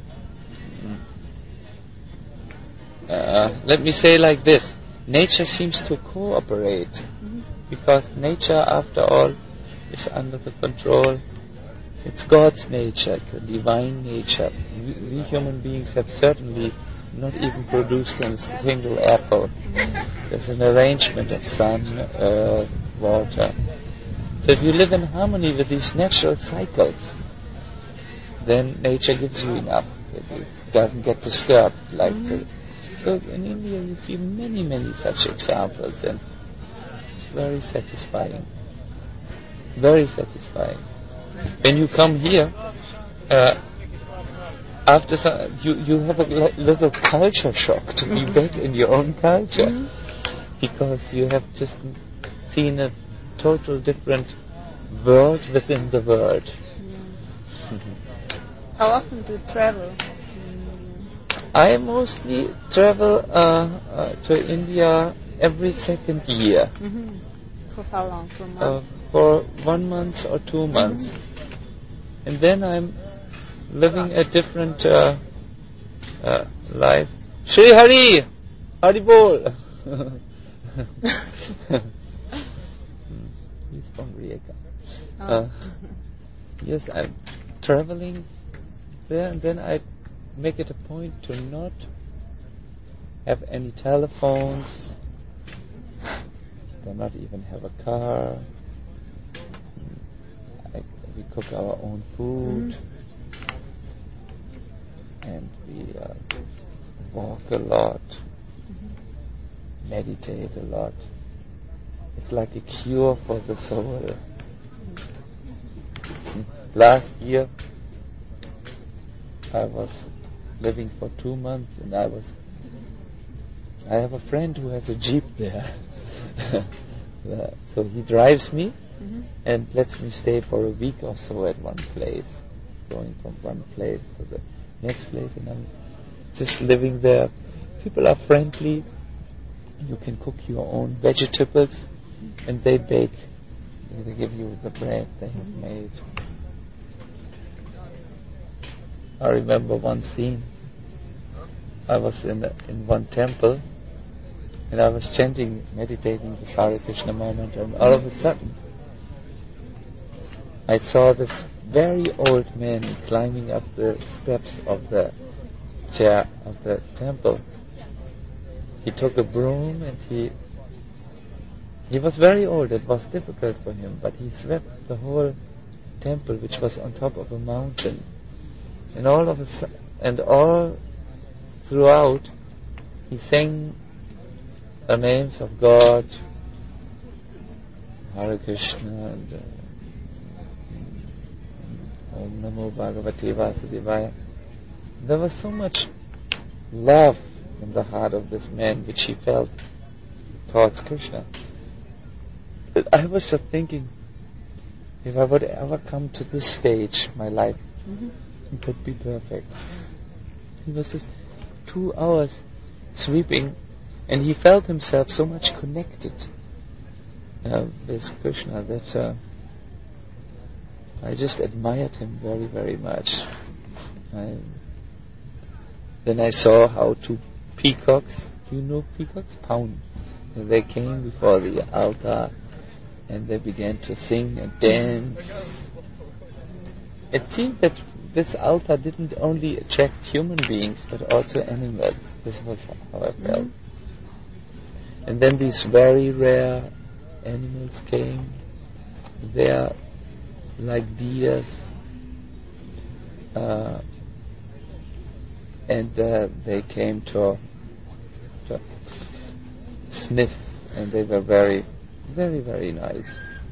S1: uh, let me say like this. Nature seems to cooperate
S2: Mhm.
S1: because nature, after all, is under the control. It's God's nature, it's a divine nature. We, we human beings have certainly not even produced a single apple. There's an arrangement of sun, earth, water. So if you live in harmony with these natural cycles, then nature gives you enough. It doesn't get disturbed like
S2: Mhm.
S1: the, so in India you see many, many such examples, and it's very satisfying. Very satisfying. When you come here, uh, after some, you you have a li- little culture shock to be back in your own culture,
S2: Mhm.
S1: because you have just seen a total different world within the world.
S2: Yeah. How often do you travel?
S1: I mostly travel uh, uh, to India every second year.
S2: Mm-hmm. For how long? For a
S1: Uh,
S2: month?
S1: for one month or two months. And then I'm living a different uh, uh, life. Shri Hari! Hari Bol! He's from Rijeka.
S2: Oh.
S1: Uh, yes, I'm traveling there, and then I make it a point to not have any telephones, do not even have a car. I, we cook our own food, and we uh, walk a lot, meditate a lot. It's like a cure for the soul. Last year, I was living for two months, and I was. I have a friend who has a jeep there, uh, so he drives me
S2: Mm-hmm.
S1: and lets me stay for a week or so at one place, going from one place to the next place, and I'm just living there. People are friendly. You can cook your own vegetables, and they bake. They give you the bread they have made. I remember one scene. I was in the, in one temple, and I was chanting, meditating this Hare Krishna moment, and all of a sudden, I saw this very old man climbing up the steps of the chair of the temple. He took a broom and he he was very old. It was difficult for him, but he swept the whole temple, which was on top of a mountain, and all of a su- and all throughout he sang the names of God, Hare Krishna, and uh, Om Namo Bhagavate Vasudevaya. There was so much love in the heart of this man which he felt towards Krishna. But I was just thinking, if I would ever come to this stage, my life, mm-hmm. it would be perfect. He was just two hours sweeping, and he felt himself so much connected uh, with Krishna that uh, I just admired him very, very much. I, then I saw how two peacocks, you know peacocks? Pound. They came before the altar and they began to sing and dance. It seemed that this altar didn't only attract human beings but also animals. This was how I felt. Mm-hmm. And then these very rare animals came. They are like deers, uh, and uh, they came to, to sniff, and they were very, very, very nice.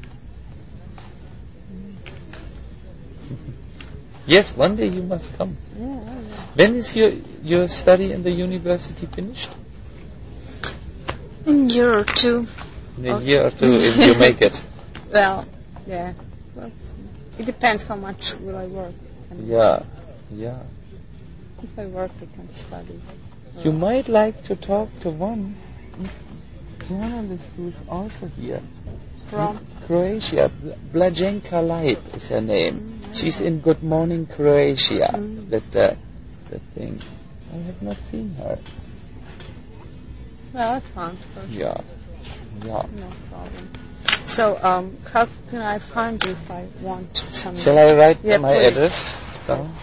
S1: Yes, one day you must come.
S2: Yeah, yeah.
S1: When is your your study in the university finished?
S2: In a year or two.
S1: In a year or two, if you make it.
S2: Well, yeah. Well, it depends how much will I work. And
S1: yeah, yeah.
S2: If I work, I can study.
S1: You might like to talk to one journalist who's also here.
S2: From?
S1: Croatia. Blaženka Leip is her name. Mm-hmm. She's in Good Morning Croatia. Mm-hmm. That, uh, that thing. I have not seen her.
S2: Well, that's fine.
S1: Yeah. Yeah.
S2: No problem. So, um, how can I find you if I want something?
S1: Shall I write
S2: yeah,
S1: my
S2: please.
S1: address down?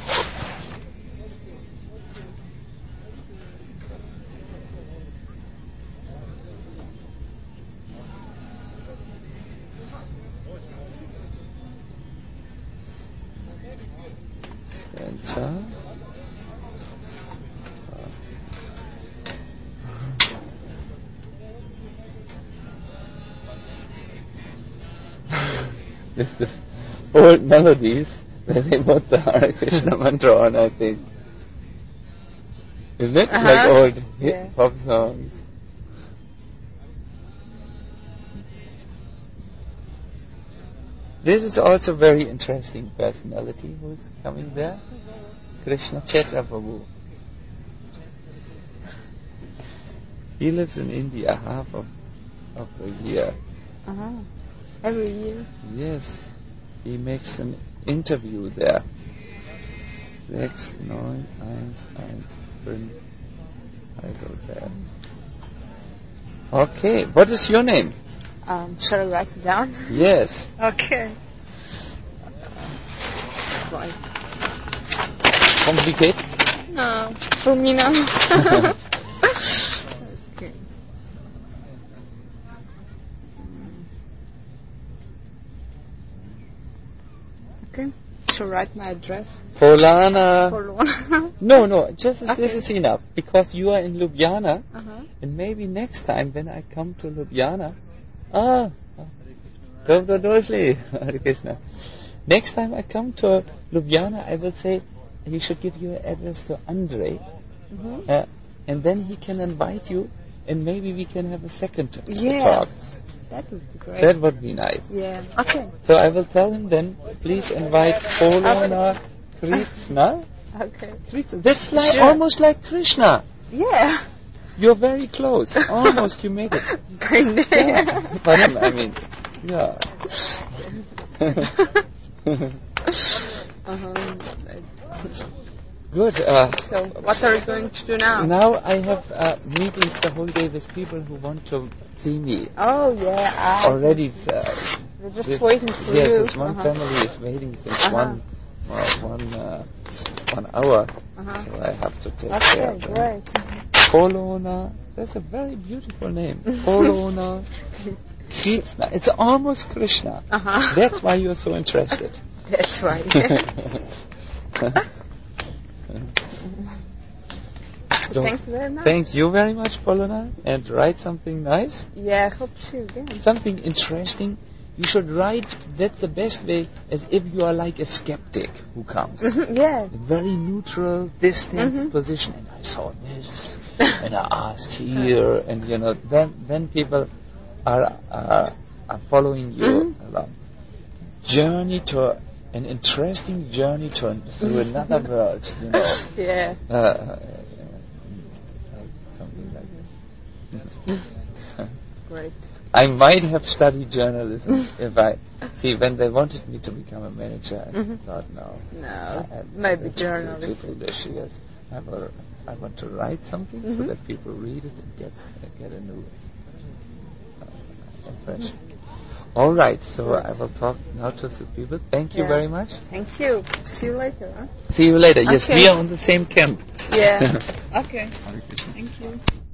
S1: Center. This is old melodies where they put the Hare Krishna mantra on, I think. Isn't it?
S2: Uh-huh.
S1: Like old
S2: yeah.
S1: hip hop songs. This is also very interesting personality who's coming there. Krishna Chaitra Prabhu. He lives in India half of, of the year.
S2: Uh-huh. Every year?
S1: Yes. He makes an interview there. six, nine, eins, eins, fünf. I go there. Okay. What is your name?
S2: Um, shall I write it down?
S1: Yes.
S2: Okay. Right.
S1: Complicated?
S2: No, for me no. Okay. Okay. Shall I write my address?
S1: Polana.
S2: Polana.
S1: No, no, just
S2: Okay.
S1: this is enough. Because you are in Ljubljana,
S2: Uh-huh.
S1: and maybe next time when I come to Ljubljana, ah, Dobro došli, Hare Krishna. Next time I come to Ljubljana, I will say, you should give your address to Andre,
S2: Mm-hmm.
S1: uh, and then he can invite you, and maybe we can have a second
S2: Yeah.
S1: talk.
S2: That would be great.
S1: That would be nice.
S2: Yeah. Okay.
S1: So I will tell him then, please invite Polana Krishna.
S2: Okay.
S1: That's like
S2: Sure.
S1: almost like Krishna.
S2: Yeah.
S1: You're very close. Almost you made it. Yeah. But I mean, yeah.
S2: uh-huh.
S1: Good. Uh,
S2: So, what are you going to do now?
S1: now I have uh, meetings the whole day with people who want to see me.
S2: Oh, yeah. I
S1: Already uh,
S2: We're just
S1: This-
S2: waiting for
S1: yes,
S2: you.
S1: this one
S2: Uh-huh.
S1: family is waiting since
S2: Uh-huh.
S1: one, uh, one, uh, one hour.
S2: Uh-huh.
S1: So I have to take care
S2: Okay,
S1: of them.
S2: great.
S1: Polona, that's a very beautiful name. Polona Krishna. It's almost Krishna.
S2: Uh-huh.
S1: That's why you're so interested.
S2: That's right.
S1: Don't-
S2: Thank you very much.
S1: Thank you very much, Polona. And write something nice,
S2: Yeah, I hope to see you again.
S1: something interesting. You should write, that's the best way, as if you are like a skeptic who comes.
S2: Mhm, yeah.
S1: A very neutral, distance
S2: Mhm.
S1: position. And I saw this, and I asked here, and you know, then then people are are, are following you
S2: Mhm.
S1: along. Journey to an interesting journey to through another world. You know,
S2: Yeah.
S1: uh, uh, something like that.
S2: Great.
S1: I might have studied journalism if I see when they wanted me to become a manager. I
S2: Mhm.
S1: thought no.
S2: No,
S1: I-
S2: maybe
S1: it's
S2: journalist.
S1: Too foolish. Yes, I, will, I want to write something so
S2: Mhm.
S1: that people read it and get get a new uh, impression. All right, so I will talk now to the people. Thank you
S2: Yeah.
S1: very much.
S2: Thank you. See you later. Huh?
S1: See you later. Yes,
S2: Okay.
S1: we are on the same camp.
S2: Yeah. Okay.
S1: Hare Krishna.
S2: Thank you.